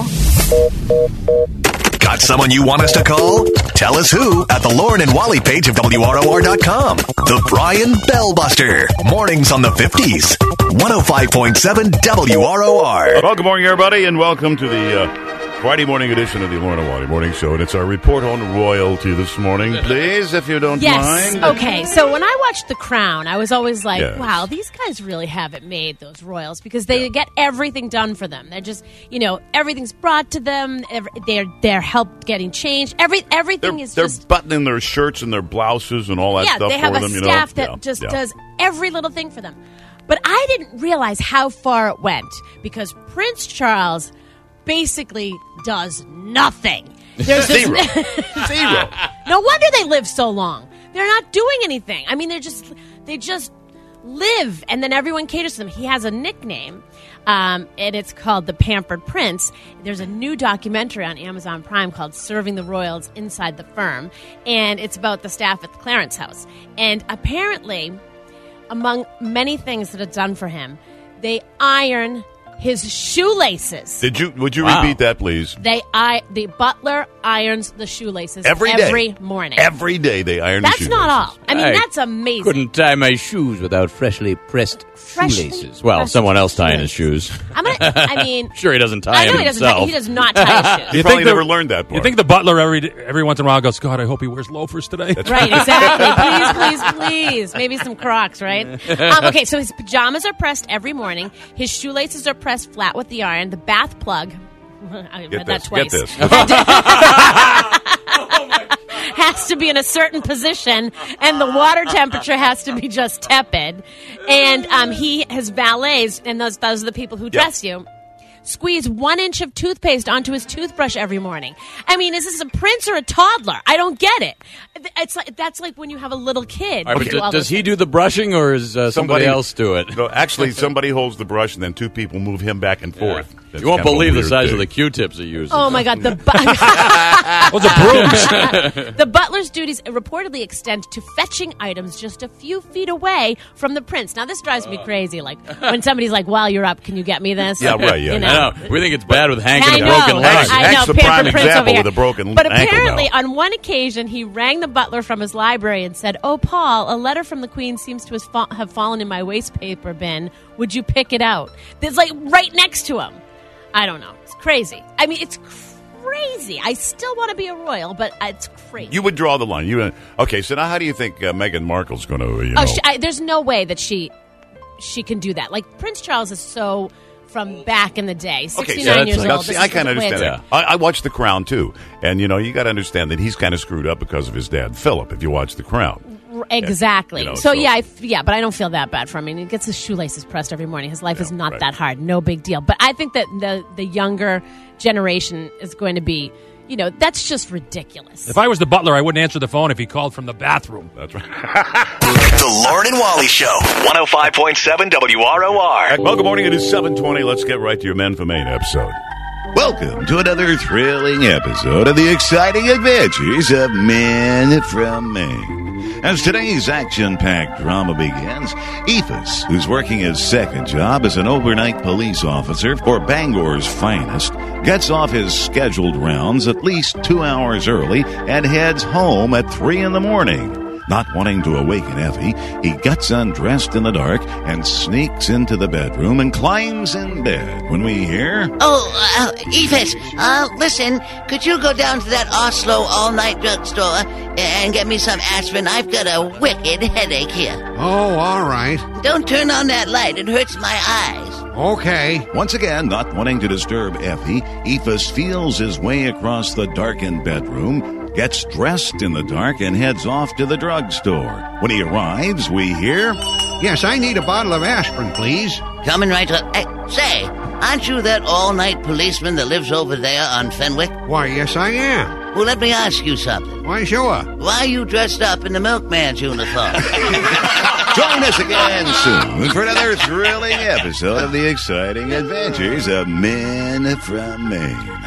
Got someone you want us to call? Tell us who at the Lauren and Wally page of W R O R dot com. The Brian Bell Buster. Mornings on the fifties. one oh five point seven W R O R. Well, good morning, everybody, and welcome to the uh, Friday morning edition of the Lauren and Wally Morning Show. And it's our report on royalty this morning, please, if you don't yes. mind. Okay, so when I watched The Crown, I was always like, yes. wow, these guys really have it made, those royals, because they yeah. get everything done for them. They're just, you know, everything's brought to them. Every, they're they're helped getting changed. Every Everything they're, is they're just... They're buttoning their shirts and their blouses and all that yeah, stuff they have for a them. You staff know? that yeah. just yeah. does every little thing for them. But I didn't realize how far it went, because Prince Charles basically does nothing. There's this Zero. Zero. No wonder they live so long. They're not doing anything. I mean, they're just they just live, and then everyone caters to them. He has a nickname, um, and it's called the Pampered Prince. There's a new documentary on Amazon Prime called Serving the Royals Inside the Firm, and it's about the staff at the Clarence House. And apparently, among many things that are done for him, they iron his shoelaces. Did you? Would you Wow. repeat that, please? They I the butler irons the shoelaces Every day. every morning. Every day they iron That's the shoes. not all. I mean, I that's amazing. Couldn't tie my shoes without freshly pressed Freshly shoelaces. Well, pressed someone else tying his shoes. I'm gonna. I mean, Sure, he doesn't tie I know them he doesn't. himself. Tie, he does not tie his shoes. You probably never learned that part. You think the butler every every once in a while goes, God, I hope he wears loafers today? Right, exactly. Please, please, please. Maybe some Crocs, right? Um, okay, so his pajamas are pressed every morning. His shoelaces are pressed flat with the iron. The bath plug. I Get read this. that twice. Get this. Has to be in a certain position, and the water temperature has to be just tepid. And um, he has valets, and those those are the people who dress you. Squeeze one inch of toothpaste onto his toothbrush every morning. I mean, is this a prince or a toddler? I don't get it. it's like that's like when you have a little kid. All right, you but do all does those he things. do the brushing, or is uh, somebody, Somebody- else do it? No, actually, somebody holds the brush, and then two people move him back and forth. That's You won't kind of a believe the weird size thing. of the Q-tips he uses. Oh my God! The Those are brooms. The butler's duties reportedly extend to fetching items just a few feet away from the prince. Now, this drives me crazy. Like when somebody's like, "While you're up, can you get me this?" Yeah, right, yeah, You know? I know. We think it's bad with Hank I and a know, broken leg. I know. Hank's the Pamper prime Prince example over here. with a broken But ankle apparently, now. on one occasion, he rang the butler from his library and said, "Oh, Paul, a letter from the Queen seems to has fa- have fallen in my wastepaper bin. Would you pick it out?" There's like right next to him. I don't know. It's crazy. I mean, it's crazy. I still want to be a royal, but it's crazy. You would draw the line. You uh, okay? So now, how do you think uh, Meghan Markle's going to? You know, Oh, she, I, there's no way that she she can do that. Like Prince Charles is so from back in the day, sixty-nine okay, so years that's- old. see, This I is kind the of way understand it's- that. I, I watched The Crown too, and you know, you got to understand that he's kind of screwed up because of his dad, Philip. If you watch The Crown, Exactly. You know, so, so- yeah, I f yeah, but I don't feel that bad for him. I mean, he gets his shoelaces pressed every morning. His life is not right. that hard. No big deal. But I think that the the younger generation is going to be, you know, that's just ridiculous. If I was the butler, I wouldn't answer the phone if he called from the bathroom. That's right. The Lauren and Wally Show. one oh five point seven W R O R. Well, good morning. It is seven twenty. Let's get right to your Men from Maine episode. Welcome to another thrilling episode of the exciting adventures of Men from Maine. As today's action-packed drama begins, Ephus, who's working his second job as an overnight police officer for Bangor's finest, gets off his scheduled rounds at least two hours early and heads home at three in the morning. Not wanting to awaken Effie, he gets undressed in the dark and sneaks into the bedroom and climbs in bed when we hear... Oh, uh, Ephus, uh, listen, could you go down to that Oslo all-night drugstore and get me some aspirin? I've got a wicked headache here. Oh, all right. Don't turn on that light. It hurts my eyes. Okay. Once again, not wanting to disturb Effie, Ephus feels his way across the darkened bedroom, gets dressed in the dark, and heads off to the drugstore. When he arrives, we hear... Yes, I need a bottle of aspirin, please. Coming right up. Hey, say, aren't you that all-night policeman that lives over there on Fenwick? Why, yes, I am. Well, let me ask you something. Why, sure. Why are you dressed up in the milkman's uniform? Join us again soon for another thrilling episode of the exciting adventures of Men from Maine.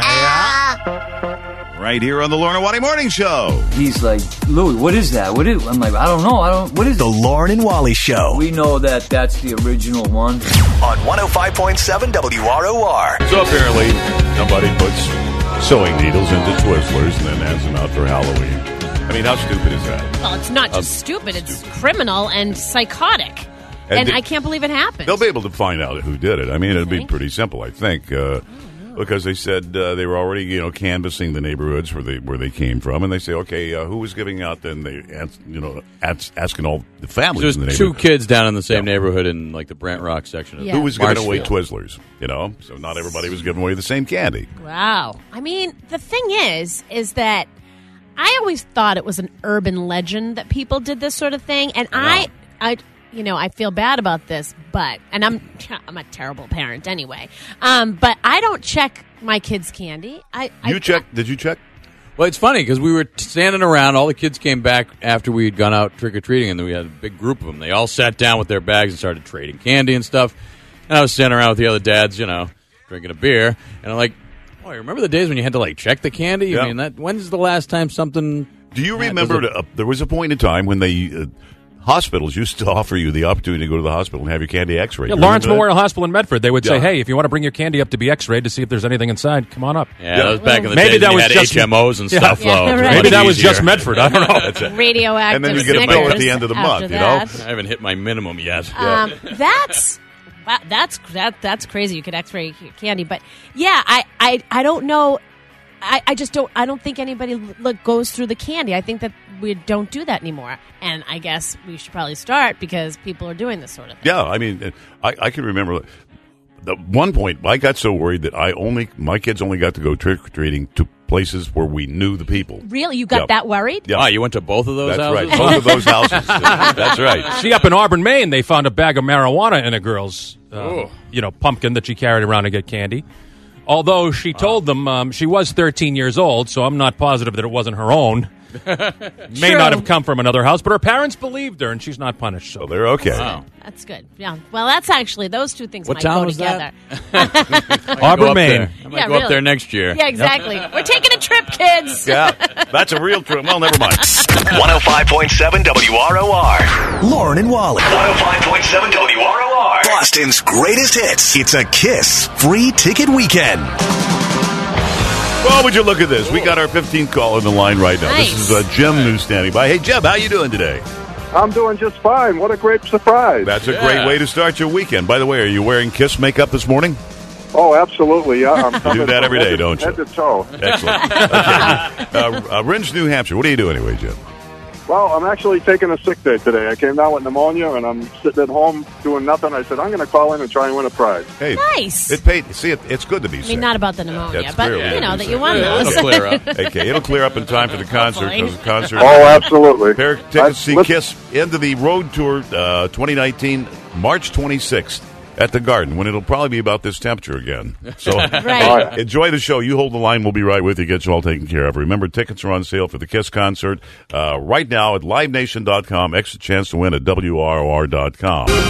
Right here on the Lorna Wally Morning Show. He's like, Louis, what is that? What is? I'm like, I don't know. I don't. What is The Lauren and Wally Show. We know that that's the original one. On one oh five point seven W R O R. So apparently, somebody puts sewing needles into Twizzlers and then hands them out for Halloween. I mean, how stupid is that? Well, it's not just Um, stupid; it's criminal and psychotic. And And, the- I can't believe it happened. They'll be able to find out who did it. I mean, it'd be pretty simple, I think, uh, because they said uh, they were already, you know, canvassing the neighborhoods where they where they came from, and they say, okay, uh, who was giving out? Then they, ans- you know, ans- asking all the families There's in the two neighborhood kids down in the same neighborhood in like the Brant Rock section of Yeah. who was giving away Marshfield. Twizzlers. You know, so not everybody was giving away the same candy. Wow. I mean, the thing is, is that I always thought it was an urban legend that people did this sort of thing, and I, I, you know, I feel bad about this, but and I'm, I'm a terrible parent anyway. Um, but I don't check my kids' candy. I, I You check? Did you check? Well, it's funny because we were t- standing around. All the kids came back after we had gone out trick or treating, and then we had a big group of them. They all sat down with their bags and started trading candy and stuff. And I was standing around with the other dads, you know, drinking a beer, and I'm like, "Oh, you remember the days when you had to like check the candy? Yeah. I mean, that when's the last time something?" Do you Yeah, remember does it- uh, there was a point in time when they uh, hospitals used to offer you the opportunity to go to the hospital and have your candy X-rayed? Yeah, You Lawrence remember that? Memorial Hospital in Medford, they would say, Yeah. hey, if you want to bring your candy up to be x-rayed to see if there's anything inside, come on up. Yeah, that was back in the Maybe days that when you was had just H M Os and Yeah. stuff. Yeah, though. It was right. much Maybe that was easier. just Medford. I don't know. That's it. radioactive. And then you get a bill at Snickers the end of the month, after you know? that. I haven't hit my minimum yet. Um, that's wow, that's that that's crazy. You could X-ray your candy, but yeah, I I, I don't know. I, I just don't. I don't think anybody look, goes through the candy. I think that we don't do that anymore, and I guess we should probably start because people are doing this sort of thing. Yeah, I mean, I, I can remember the one point I got so worried that I only my kids only got to go trick or treating to places where we knew the people. Really, you got Yeah. that worried? Yeah, Ah, you went to both of those that's houses? right. Both of those houses. That's right. See, up in Auburn, Maine, they found a bag of marijuana in a girl's, uh, Oh. you know, pumpkin that she carried around to get candy. Although she told them um, she was thirteen years old, so I'm not positive that it wasn't her own. may not have come from another house, but her parents believed her, and she's not punished. So they're okay. Wow. That's good. Yeah. Well, that's actually, those two things What might town go was together. that? Auburn, Maine. I might Yeah, go really. up there next year. Yeah, exactly. We're taking a trip, kids. Yeah, that's a real trip. Well, never mind. one oh five point seven W R O R. Lauren and Wally. one oh five point seven W R O R. Boston's greatest hits. It's a Kiss free ticket weekend. Well, would you look at this? We got our fifteenth call on the line right now. Nice. This is uh, Jim who's standing by. Hey, Jim, how you doing today? I'm doing just fine. What a great surprise. That's a Yeah. great way to start your weekend. By the way, are you wearing Kiss makeup this morning? Oh, absolutely. Yeah, I'm You do that every day, don't you? Head to toe. Excellent. Okay. Uh, uh, Ringe, New Hampshire. What do you do anyway, Jim? Well, I'm actually taking a sick day today. I came down with pneumonia, and I'm sitting at home doing nothing. I said, I'm going to call in and try and win a prize. Hey, Nice. It paid. See, it, it's good to be I sick. mean, not about the pneumonia, That's but clear. you know Yeah, that it's you a- won Yeah, those. it'll clear up. Okay, it'll clear up in time for the concert. Hopefully. Because the concert. Oh, absolutely. Pair of I- tickets to see let's- Kiss into the road tour uh, twenty nineteen, March twenty-sixth. At the Garden, when it'll probably be about this temperature again. So Right. enjoy the show. You hold the line. We'll be right with you. Get you all taken care of. Remember, tickets are on sale for the Kiss concert uh, right now at live nation dot com. Extra chance to win at W R O R dot com. Oh,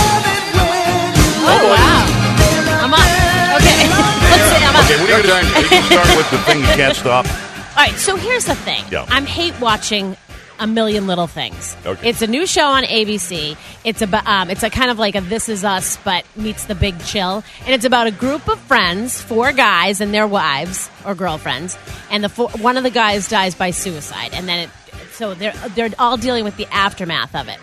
wow. I'm up. Okay. Let's see. I'm up. Okay, what are you going to do? Start with the thing you can't stop. All right, so here's the thing. Yeah. I'm hate watching A Million Little Things. Okay. It's a new show on A B C. It's about um, it's a kind of like a This Is Us, but meets The Big Chill, and it's about a group of friends, four guys and their wives or girlfriends, and the four, one of the guys dies by suicide, and then it so they're they're all dealing with the aftermath of it.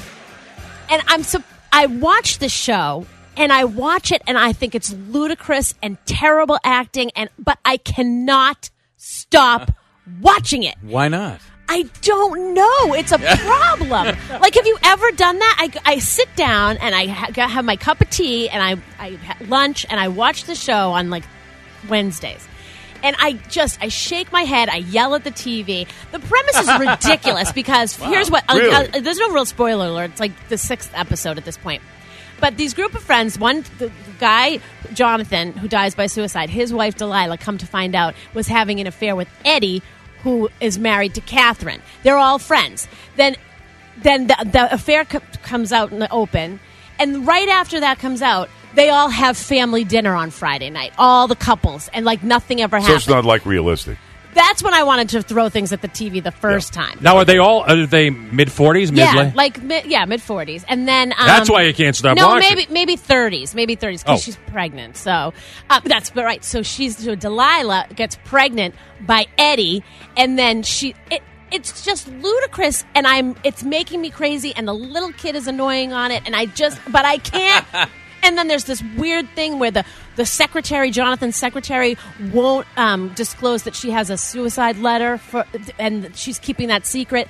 And I'm so I watch the show. And I watch it, and I think it's ludicrous and terrible acting, and but I cannot stop watching it. Why not? I don't know. It's a problem. Like, have you ever done that? I, I sit down and I ha- have my cup of tea and I, I have lunch and I watch the show on like Wednesdays. And I just, I shake my head. I yell at the T V. The premise is ridiculous because Wow. here's what, Really? uh, uh, there's no real spoiler alert. It's like the sixth episode at this point. But these group of friends, one the, the guy, Jonathan, who dies by suicide, his wife, Delilah, come to find out, was having an affair with Eddie, who is married to Catherine. They're all friends. Then then the, the affair co- comes out in the open, and right after that comes out, they all have family dinner on Friday night, all the couples, and like nothing ever So happened. it's not like realistic. That's when I wanted to throw things at the T V the first time. Now, are they all, are they mid-forties, Yeah, mid-late? like mi- yeah, mid forties, and then um, That's why you can't stop No, watching. maybe maybe thirties, maybe thirties because Oh. she's pregnant. So uh, that's but right. So she's so Delilah gets pregnant by Eddie, and then she it. It's just ludicrous, and I'm. It's making me crazy, and the little kid is annoying on it, and I just. But I can't. And then there's this weird thing where the, the secretary, Jonathan's secretary, won't um, disclose that she has a suicide letter, for, and she's keeping that secret.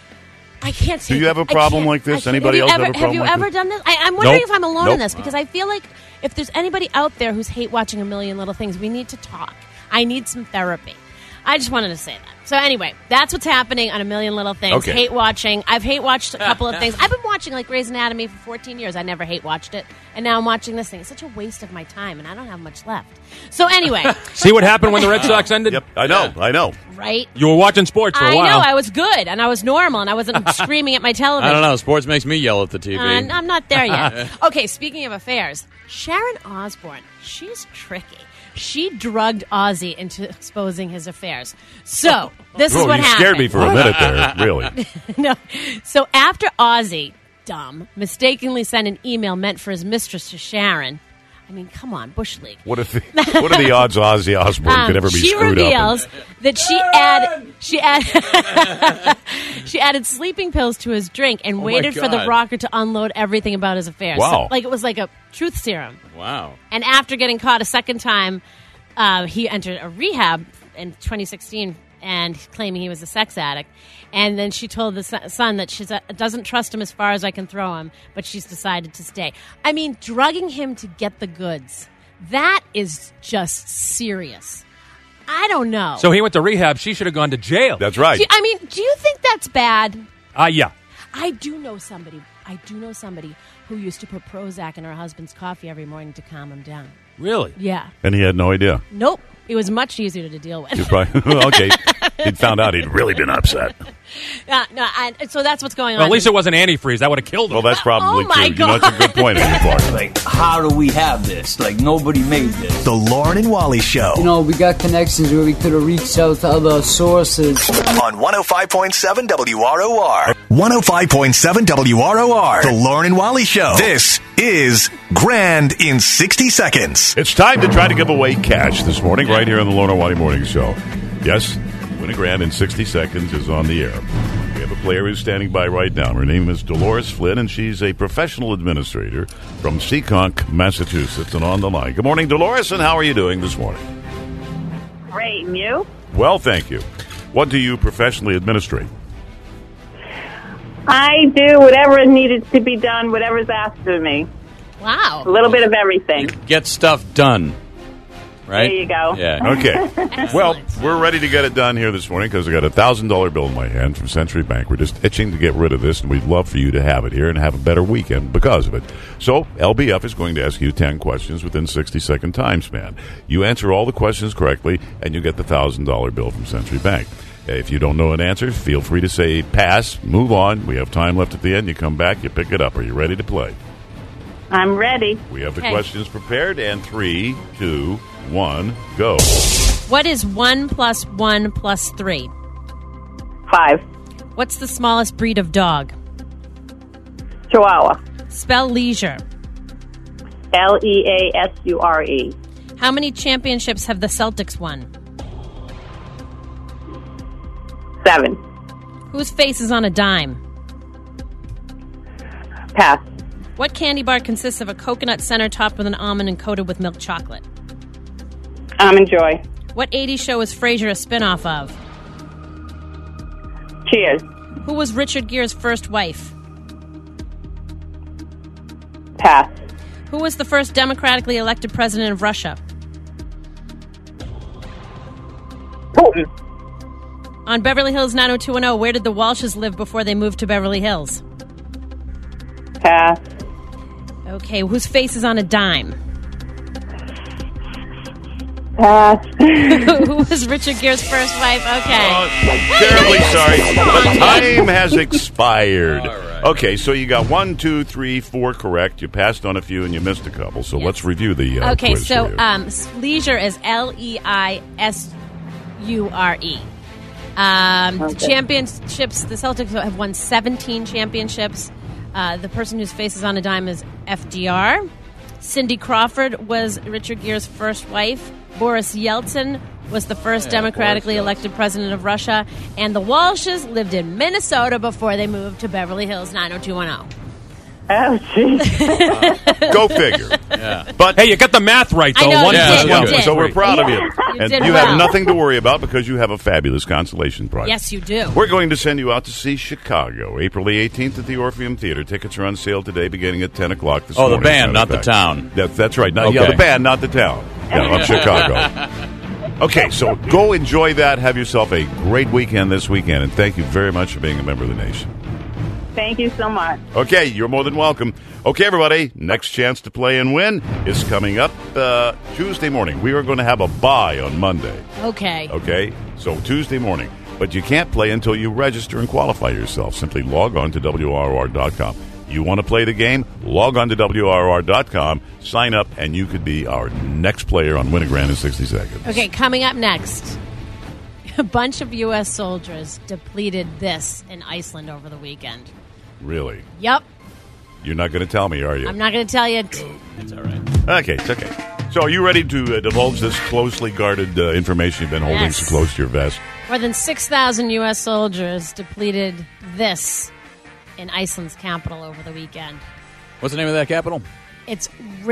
I can't Do take you it. have a I problem can't- like I this? can't- Anybody have else you have ever, a problem Have you like ever this? done this? I, I'm wondering Nope. if I'm alone Nope. in this because I feel like if there's anybody out there who's hate watching A Million Little Things, we need to talk. I need some therapy. I just wanted to say that. So anyway, that's what's happening on A Million Little Things. Okay. Hate watching. I've hate watched a couple of things. I've been watching like Grey's Anatomy for fourteen years. I never hate watched it, and now I'm watching this thing. It's such a waste of my time, and I don't have much left. So anyway, See what happened when the Red Sox ended? Yep, I know, I know. right? You were watching sports for a I while. know I was good, and I was normal, and I wasn't screaming at my television. I don't know. Sports makes me yell at the T V. Uh, I'm not there yet. Okay, speaking of affairs, Sharon Osbourne, she's tricky. She drugged Ozzy into exposing his affairs. So, this is Oh, what you happened. scared me for a minute there, really. No. So, after Ozzy, dumb, mistakenly sent an email meant for his mistress to Sharon, I mean, come on, Bush League. What if the, what are the odds Ozzy Osbourne Um, could ever be she screwed reveals up? that she added she added she added sleeping pills to his drink and Oh my waited for the God. rocker to unload everything about his affairs. Wow. So, like it was like a truth serum. Wow. And after getting caught a second time, uh, he entered a rehab in twenty sixteen and claiming he was a sex addict. And then she told the son- son that she doesn't trust him as far as I can throw him, but she's decided to stay. I mean, drugging him to get the goods. That is just serious. I don't know. So he went to rehab. She should have gone to jail. That's right. Do you- I mean, do you think that's bad? Uh, yeah. I do know somebody I do know somebody who used to put Prozac in her husband's coffee every morning to calm him down. Really? Yeah. And he had no idea. Nope. It was much easier to deal with. He probably, okay. He'd found out he'd really been upset. Uh, no, I, so that's what's going on. Well, at least it wasn't antifreeze. That would have killed him. Well, that's probably Oh, my true. You know, that's a good point on your part. Like, how do we have this? Like, nobody made this. The Lauren and Wally Show. You know, we got connections where we could have reached out to other sources. On one oh five point seven W R O R. one oh five point seven W R O R. The Lauren and Wally Show. This is Grand in sixty seconds. It's time to try to give away cash this morning right here on the Lauren and Wally Morning Show. Yes, Win a Grand in sixty seconds is on the air. We have a player who's standing by right now. Her name is Dolores Flynn, and she's a professional administrator from Seekonk, Massachusetts, and on the line. Good morning, Dolores, and how are you doing this morning? Great, and you? Well, thank you. What do you professionally administrate? I do whatever is needed to be done, whatever's asked of me. Wow. A little bit of everything. Get stuff done. Right? There you go. Yeah. Okay. Well, we're ready to get it done here this morning because I got a one thousand dollars bill in my hand from Century Bank. We're just itching to get rid of this, and we'd love for you to have it here and have a better weekend because of it. So, L B F is going to ask you ten questions within sixty-second time span. You answer all the questions correctly, and you get the one thousand dollars bill from Century Bank. If you don't know an answer, feel free to say pass, move on. We have time left at the end. You come back, you pick it up. Are you ready to play? I'm ready. We have the Okay. questions prepared, and three, two, one, go. What is one plus one plus three? Five. What's the smallest breed of dog? Chihuahua. Spell leisure. L E A S U R E. How many championships have the Celtics won? Seven. Whose face is on a dime? Pass. What candy bar consists of a coconut center topped with an almond and coated with milk chocolate? Almond Joy. What eighties show is Frasier a spin-off of? Cheers. Who was Richard Gere's first wife? Pass. Who was the first democratically elected president of Russia? Putin. On Beverly Hills nine oh two one oh, where did the Walshes live before they moved to Beverly Hills? Pass. Okay, whose face is on a dime? Pass. Who was Richard Gere's first wife? Okay. Oh, terribly sorry. The time has expired. Okay, so you got one, two, three, four correct. You passed on a few and you missed a couple. So let's review the uh, Okay, quiz so for you. um, leisure is L E I S U R E. Um, The Okay. championships, the Celtics have won seventeen championships. Uh, the person whose face is on a dime is F D R. Cindy Crawford was Richard Gere's first wife. Boris Yeltsin was the first Yeah, democratically Boris Yeltsin. elected president of Russia. And the Walshes lived in Minnesota before they moved to Beverly Hills nine oh two one oh. Oh, jeez. Go figure. Yeah. But Hey, you got the math right, though. I know, One you plus did, one you plus did. So we're three. proud of you. You And did you well. have nothing to worry about because you have a fabulous consolation prize. Yes, you do. We're going to send you out to see Chicago, April the eighteenth at the Orpheum Theater. Tickets are on sale today begetting at ten o'clock this Oh, the morning. band, Matter of not the fact. town. That, that's right. Not, Yeah, Okay. the band, not the town. Yeah, of Chicago. Okay, so go enjoy that. Have yourself a great weekend this weekend, and thank you very much for being a member of the nation. Thank you so much. Okay, you're more than welcome. Okay, everybody, next chance to play and win is coming up uh, Tuesday morning. We are going to have a bye on Monday. Okay. Okay, so Tuesday morning. But you can't play until you register and qualify yourself. Simply log on to W R O R dot com. You want to play the game? Log on to W R O R dot com, sign up, and you could be our next player on Win a Grand in sixty seconds. Okay, coming up next. A bunch of U S soldiers depleted this in Iceland over the weekend. Really? Yep. You're not going to tell me, are you? I'm not going to tell you. It's all right. Okay, it's okay. So are you ready to uh, divulge this closely guarded uh, information you've been holding Yes. so close to your vest? More than six thousand U S soldiers depleted this in Iceland's capital over the weekend. What's the name of that capital? It's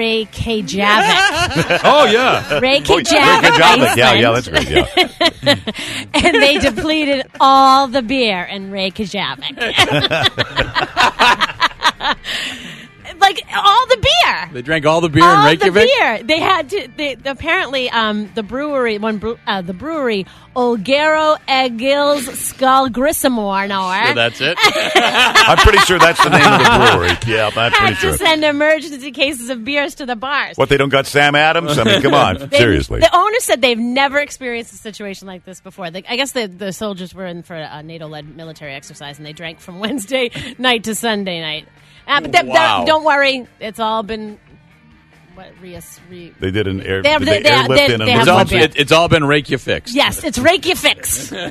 Reykjavik. Oh, yeah. Reykjavik, Reykjavik, yeah, yeah, that's Iceland. great, yeah. And they depleted all the beer in Reykjavik. Like, all the beer. They drank all the beer all in Reykjavik? the beer. They had to. They, apparently, um, the brewery, one, bre- uh, the brewery, Olgero Egils Skallgrissamor. Sure, that's it. I'm pretty sure that's the name of the brewery. Yeah, that's had pretty to sure. send emergency cases of beers to the bars. What, they don't got Sam Adams? I mean, come on, They- seriously. The owner said they've never experienced a situation like this before. They, I guess the, the soldiers were in for a NATO-led military exercise, and they drank from Wednesday night to Sunday night. Uh, but that- that- Wow. don't worry, it's all been what, re, re, They did an air. They have- did they, they- they- airlift they- in they and have It's all, one beer. it, it's all been Reykjavik. Yes, it's Reykjavik.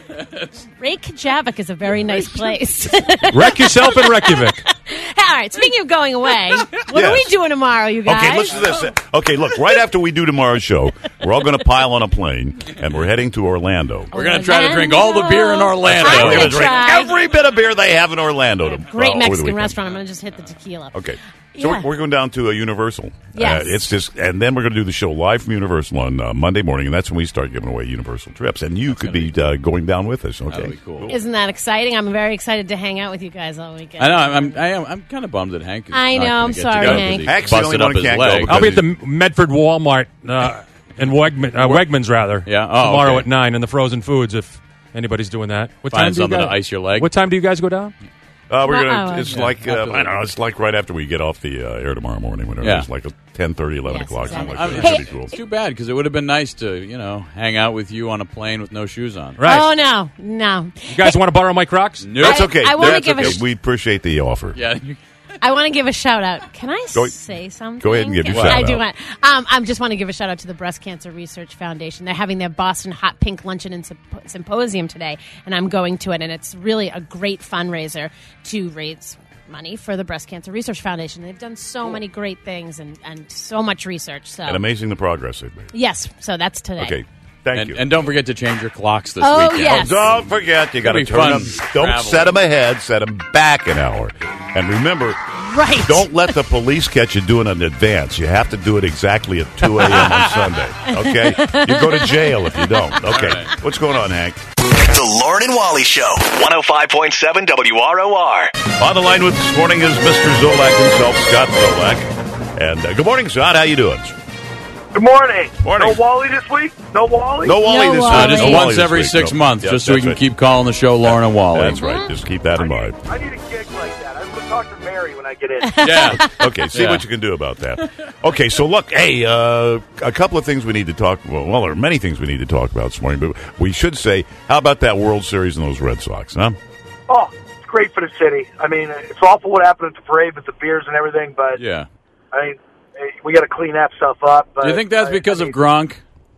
Reykjavik is a very nice place. Wreck yourself in Reykjavik. All right, speaking of going away, what Yes. are we doing tomorrow, you guys? Okay, listen to this. Okay, look, right after we do tomorrow's show, we're all going to pile on a plane, and we're heading to Orlando. We're going to try to drink all the beer in Orlando. I'm We're gonna going to drink try. every bit of beer they have in Orlando. To, Great uh, over the Mexican weekend. restaurant. I'm going to just hit the tequila. Okay. So Yeah. we're, we're going down to a Universal. Yes. Uh, it's just, and then we're going to do the show live from Universal on uh, Monday morning, and that's when we start giving away Universal trips. And you could be uh, going down with us. Okay. That'd be cool. Isn't that exciting? I'm very excited to hang out with you guys all weekend. I know. I'm. I am. I'm kind of bummed that Hank. Is I not know, gonna I'm get sorry, to go 'cause Hank. he Hank's the busted only up one his who can't leg. go I'll be at the Medford Walmart uh, in Wegman, uh, Wegmans, rather. Yeah. Oh, tomorrow okay. at nine in the frozen foods. If anybody's doing that, what Find time do you something guys, to ice your leg. What time do you guys go down? Uh, we're No, gonna. oh, It's okay. like uh, After the- I don't know. It's like right after we get off the uh, air tomorrow morning. Whenever Yeah. it's like ten thirty, eleven Yes, o'clock, exactly. something I like mean, that. It's pretty cool. It's too bad because it would have been nice to, you know, hang out with you on a plane with no shoes on. Right. Oh, no. No. You guys want to borrow my Crocs? No. That's I- okay. I wanna That's give a okay. sh- we appreciate the offer. Yeah. you- I want to give a shout out. Can I Go- say something? go ahead and give your Can- shout I do out. want. Um, I just want to give a shout out to the Breast Cancer Research Foundation. They're having their Boston Hot Pink Luncheon and Symp- Symposium today, and I'm going to it. And it's really a great fundraiser to raise money for the Breast Cancer Research Foundation. They've done so many great things and, and so much research. So And amazing the progress they've made. yes, so that's today. Okay. Thank and, you. and don't forget to change your clocks this Oh, weekend. yes. Don't forget, you got to It'll turn be them. fun Don't traveling. set them ahead. Set them back an hour. And remember, Right. don't let the police catch you doing it in advance. You have to do it exactly at two a.m. on Sunday. Okay? You go to jail if you don't. Okay. right. What's going on, Hank? The Lauren and Wally Show. one oh five point seven W R O R. On the line with this morning is Mister Zolak himself, Scott Zolak. And uh, good morning, Scott. How you doing? Good morning. Morning. No Wally this week? No Wally? No Wally No this Wally. week. Uh, just No Wally once this every week. six No. months, Yeah, just so we that's can right. keep calling the show Lauren and Wally. That's right. Just keep that in mind. I need a gig like that. I'm going to talk to Mary when I get in. Yeah. Okay, see Yeah. what you can do about that. Okay, so look, hey, uh, a couple of things we need to talk. Well, well, there are many things we need to talk about this morning, but we should say, how about that World Series and those Red Sox, huh? Oh, it's great for the city. I mean, it's awful what happened at the parade with the beers and everything, but Yeah. I mean, we got to clean that stuff up. But Do you think that's I- because I of mean, Gronk?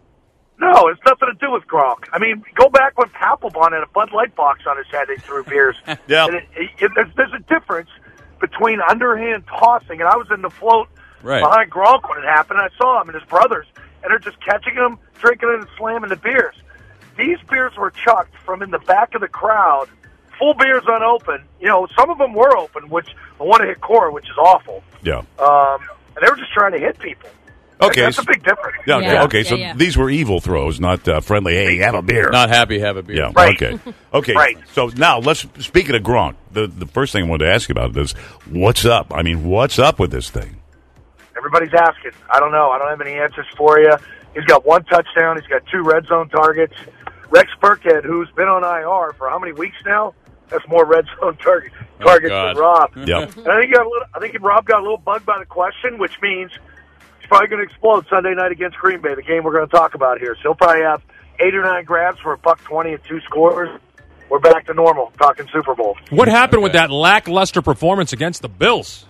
No, it's nothing to do with Gronk. I mean, go back when Papelbon had a Bud Light box on his head. They threw beers. Yeah. And it, it, there's, there's a difference between underhand tossing, and I was in the float Right. behind Gronk when it happened. And I saw him and his brothers, and they're just catching him, drinking it, and slamming the beers. These beers were chucked from in the back of the crowd, full beers unopened. You know, some of them were open, which the one hit Cora, which is awful. Yeah. Um, and they were just trying to hit people. Okay. That's a big difference. Yeah, Yeah. okay, so Yeah, yeah. these were evil throws, not uh, friendly, hey, have a beer. Not happy, have a beer. Yeah, Right. okay. Okay, Right. so now, let's, speaking of Gronk, the, the first thing I wanted to ask you about is, what's up? I mean, what's up with this thing? Everybody's asking. I don't know. I don't have any answers for you. He's got one touchdown. He's got two red zone targets. Rex Burkhead, who's been on I R for how many weeks now? That's more red zone target, Oh, targets God. than Rob. Yep. And I think he got a little, I think Rob got a little bugged by the question, which means he's probably going to explode Sunday night against Green Bay, the game we're going to talk about here. So he'll probably have eight or nine grabs for a buck twenty and two scores. We're back to normal, talking Super Bowl. What happened with that lackluster performance against the Bills?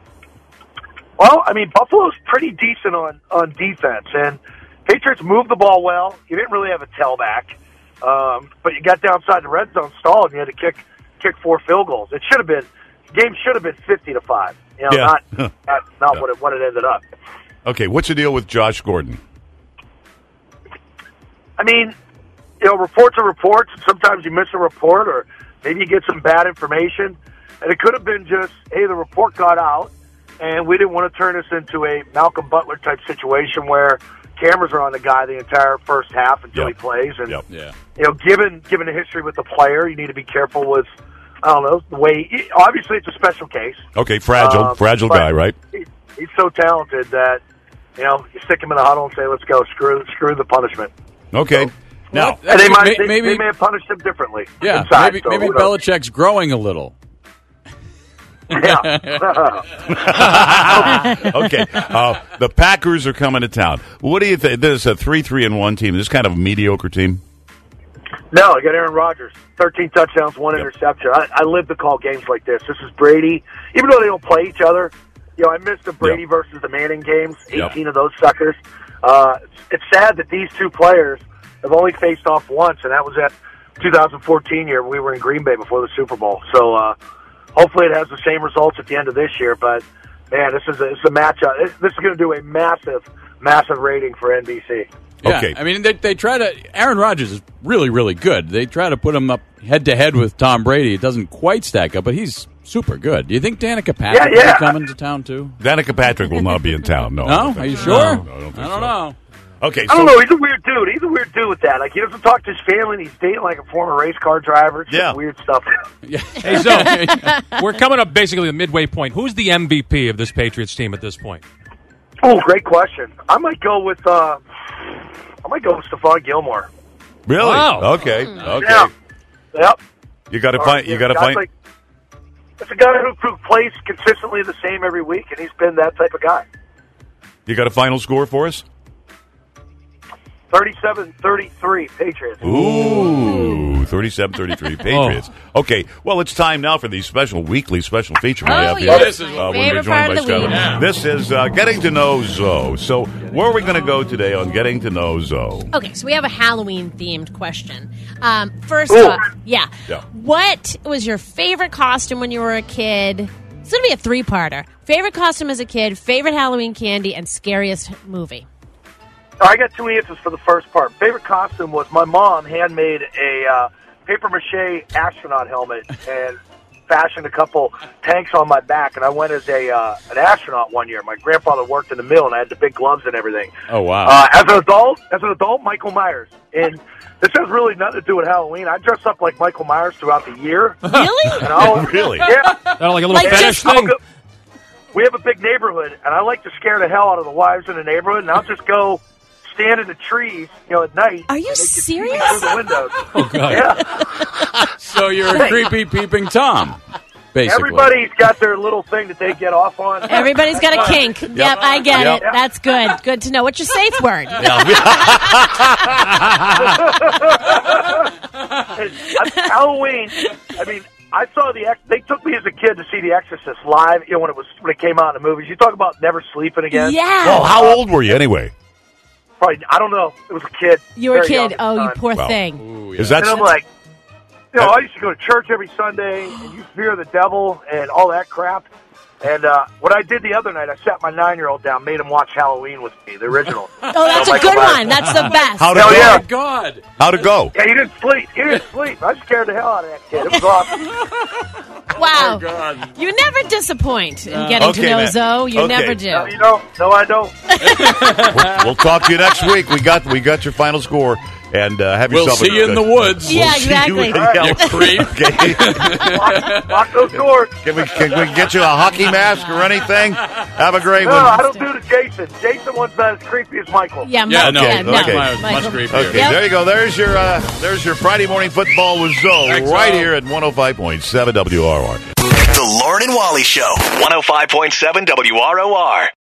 Well, I mean, Buffalo's pretty decent on, on defense, and Patriots moved the ball well. You didn't really have a tailback, um, but you got downside the red zone, stalled, and you had to kick kick four field goals. It should have been the game should have been fifty to five. You know, Yeah. not not, not Yeah. what it what it ended up. Okay, what's the deal with Josh Gordon? I mean, you know, reports are reports, and sometimes you miss a report, or maybe you get some bad information, and it could have been just, hey, the report got out, and we didn't want to turn this into a Malcolm Butler type situation where cameras are on the guy the entire first half until Yep. he plays. And Yep. Yeah. you know, given given the history with the player, you need to be careful with, I don't know, the way. Obviously, it's a special case. Okay, fragile, Um, fragile but guy, right? He's so talented that, you know, you stick him in the huddle and say, let's go, screw screw the punishment. Okay. So, now, and they, might, may- they, maybe- they may have punished him differently. Yeah, inside, maybe, so maybe who knows? Belichick's growing a little. Okay. Uh, the Packers are coming to town. What do you think? This is a three three and one team. This is kind of a mediocre team. No, I got Aaron Rodgers. thirteen touchdowns, one yep. interception. I, I live to call games like this. This is Brady. Even though they don't play each other, you know, I missed the Brady yep. versus the Manning games, eighteen yep. of those suckers. Uh, it's, it's sad that these two players have only faced off once, and that was at two thousand fourteen year when we were in Green Bay before the Super Bowl. So uh, hopefully it has the same results at the end of this year. But, man, this is a, this is a matchup. This, this is going to do a massive, massive rating for N B C. Yeah, okay. I mean, they, they try to. Aaron Rodgers is really, really good. They try to put him up head to head with Tom Brady. It doesn't quite stack up, but he's super good. Do you think Danica Patrick yeah, yeah. is coming to town too? Danica Patrick will not be in town. No. No? Are you sure? No, no, I don't, think I don't so. know. Okay. I don't know. He's a weird dude. He's a weird dude with that. Like, he doesn't talk to his family, and he's dating like a former race car driver. It's yeah. just weird stuff. Yeah. Hey, so we're coming up basically the midway point. Who's the M V P of this Patriots team at this point? Oh, great question. I might go with. Uh, I might go with Stephon Gilmore. Really? Wow. Okay. Okay. Yeah. Yep. You got to Or, find. You got to guys find. Like, it's a guy who, who plays consistently the same every week, and he's been that type of guy. You got a final score for us? thirty-seven thirty-three Patriots. Ooh, thirty-seven thirty-three Patriots. Oh. Okay, well, it's time now for the special weekly special feature we Oh, have yeah. here. This is my uh, when we're favorite joined part by of the Scott. week. Yeah. This is uh, Getting to Know Zoe. So, where are we going to go today on Getting to Know Zoe? Okay, so we have a Halloween-themed question. Um, first Ooh. off, yeah. Yeah. What was your favorite costume when you were a kid? It's going to be a three-parter. Favorite costume as a kid, favorite Halloween candy, and scariest movie. I got two answers for the first part. Favorite costume was my mom handmade a uh, papier-mâché astronaut helmet and fashioned a couple tanks on my back, and I went as a uh, an astronaut one year. My grandfather worked in the mill, and I had the big gloves and everything. Oh, wow. Uh, as an adult, as an adult, Michael Myers. And this has really nothing to do with Halloween. I dress up like Michael Myers throughout the year. Really? And I'll, Really? Yeah. That like a little Like fetish just- thing? I'll go- we have a big neighborhood, and I like to scare the hell out of the wives in the neighborhood, and I'll just go stand in the trees, you know, at night. Are you and they can see me serious? through the windows. Oh, God. Yeah. So you're a creepy peeping Tom, basically. Everybody's got their little thing that they get off on. Everybody's got a kink. Yep, I get Yep. it. That's good. Good to know. What's your safe word? Halloween. I mean, I saw the. Ex- They took me as a kid to see The Exorcist live. You know, when it was when it came out in the movies. You talk about never sleeping again. Yeah. Oh, how old were you anyway? Probably. I don't know. It was a kid. You were a Very young kid. at the Oh, you time. poor Wow. thing. Ooh, Is yeah. that And I'm like, you know, I used to go to church every Sunday, and you fear the devil and all that crap. And uh, what I did the other night, I sat my nine-year-old down, made him watch Halloween with me, the original. Oh, that's a Michael good Myers. one. That's the best. How'd it Hell go? yeah. Oh, my God. How'd it go? Yeah, he didn't sleep. He didn't sleep. I scared the hell out of that kid. It was awesome. Wow. God. You never disappoint in getting Okay, to know man. Zoe. You Okay. never do. No, you don't. No, I don't. we'll, we'll talk to you next week. We got we got your final score, and uh, have We'll yourself. see a, you in the woods. Yeah, we'll see exactly. You, All You creep. Okay. Lock, lock those doors. Can we can we get you a hockey mask or anything? Have a great No, one. I don't do the Jason. Jason one's not as creepy as Michael. Yeah, Yeah, Mike- no. yeah, no. Okay. Myers, Michael- much creepier. Okay, Yep. there you go. There's your uh, there's your Friday morning football with Zoe Thanks, right Zoe. here at one oh five point seven W R R. The Lauren and Wally Show. one oh five point seven W R O R.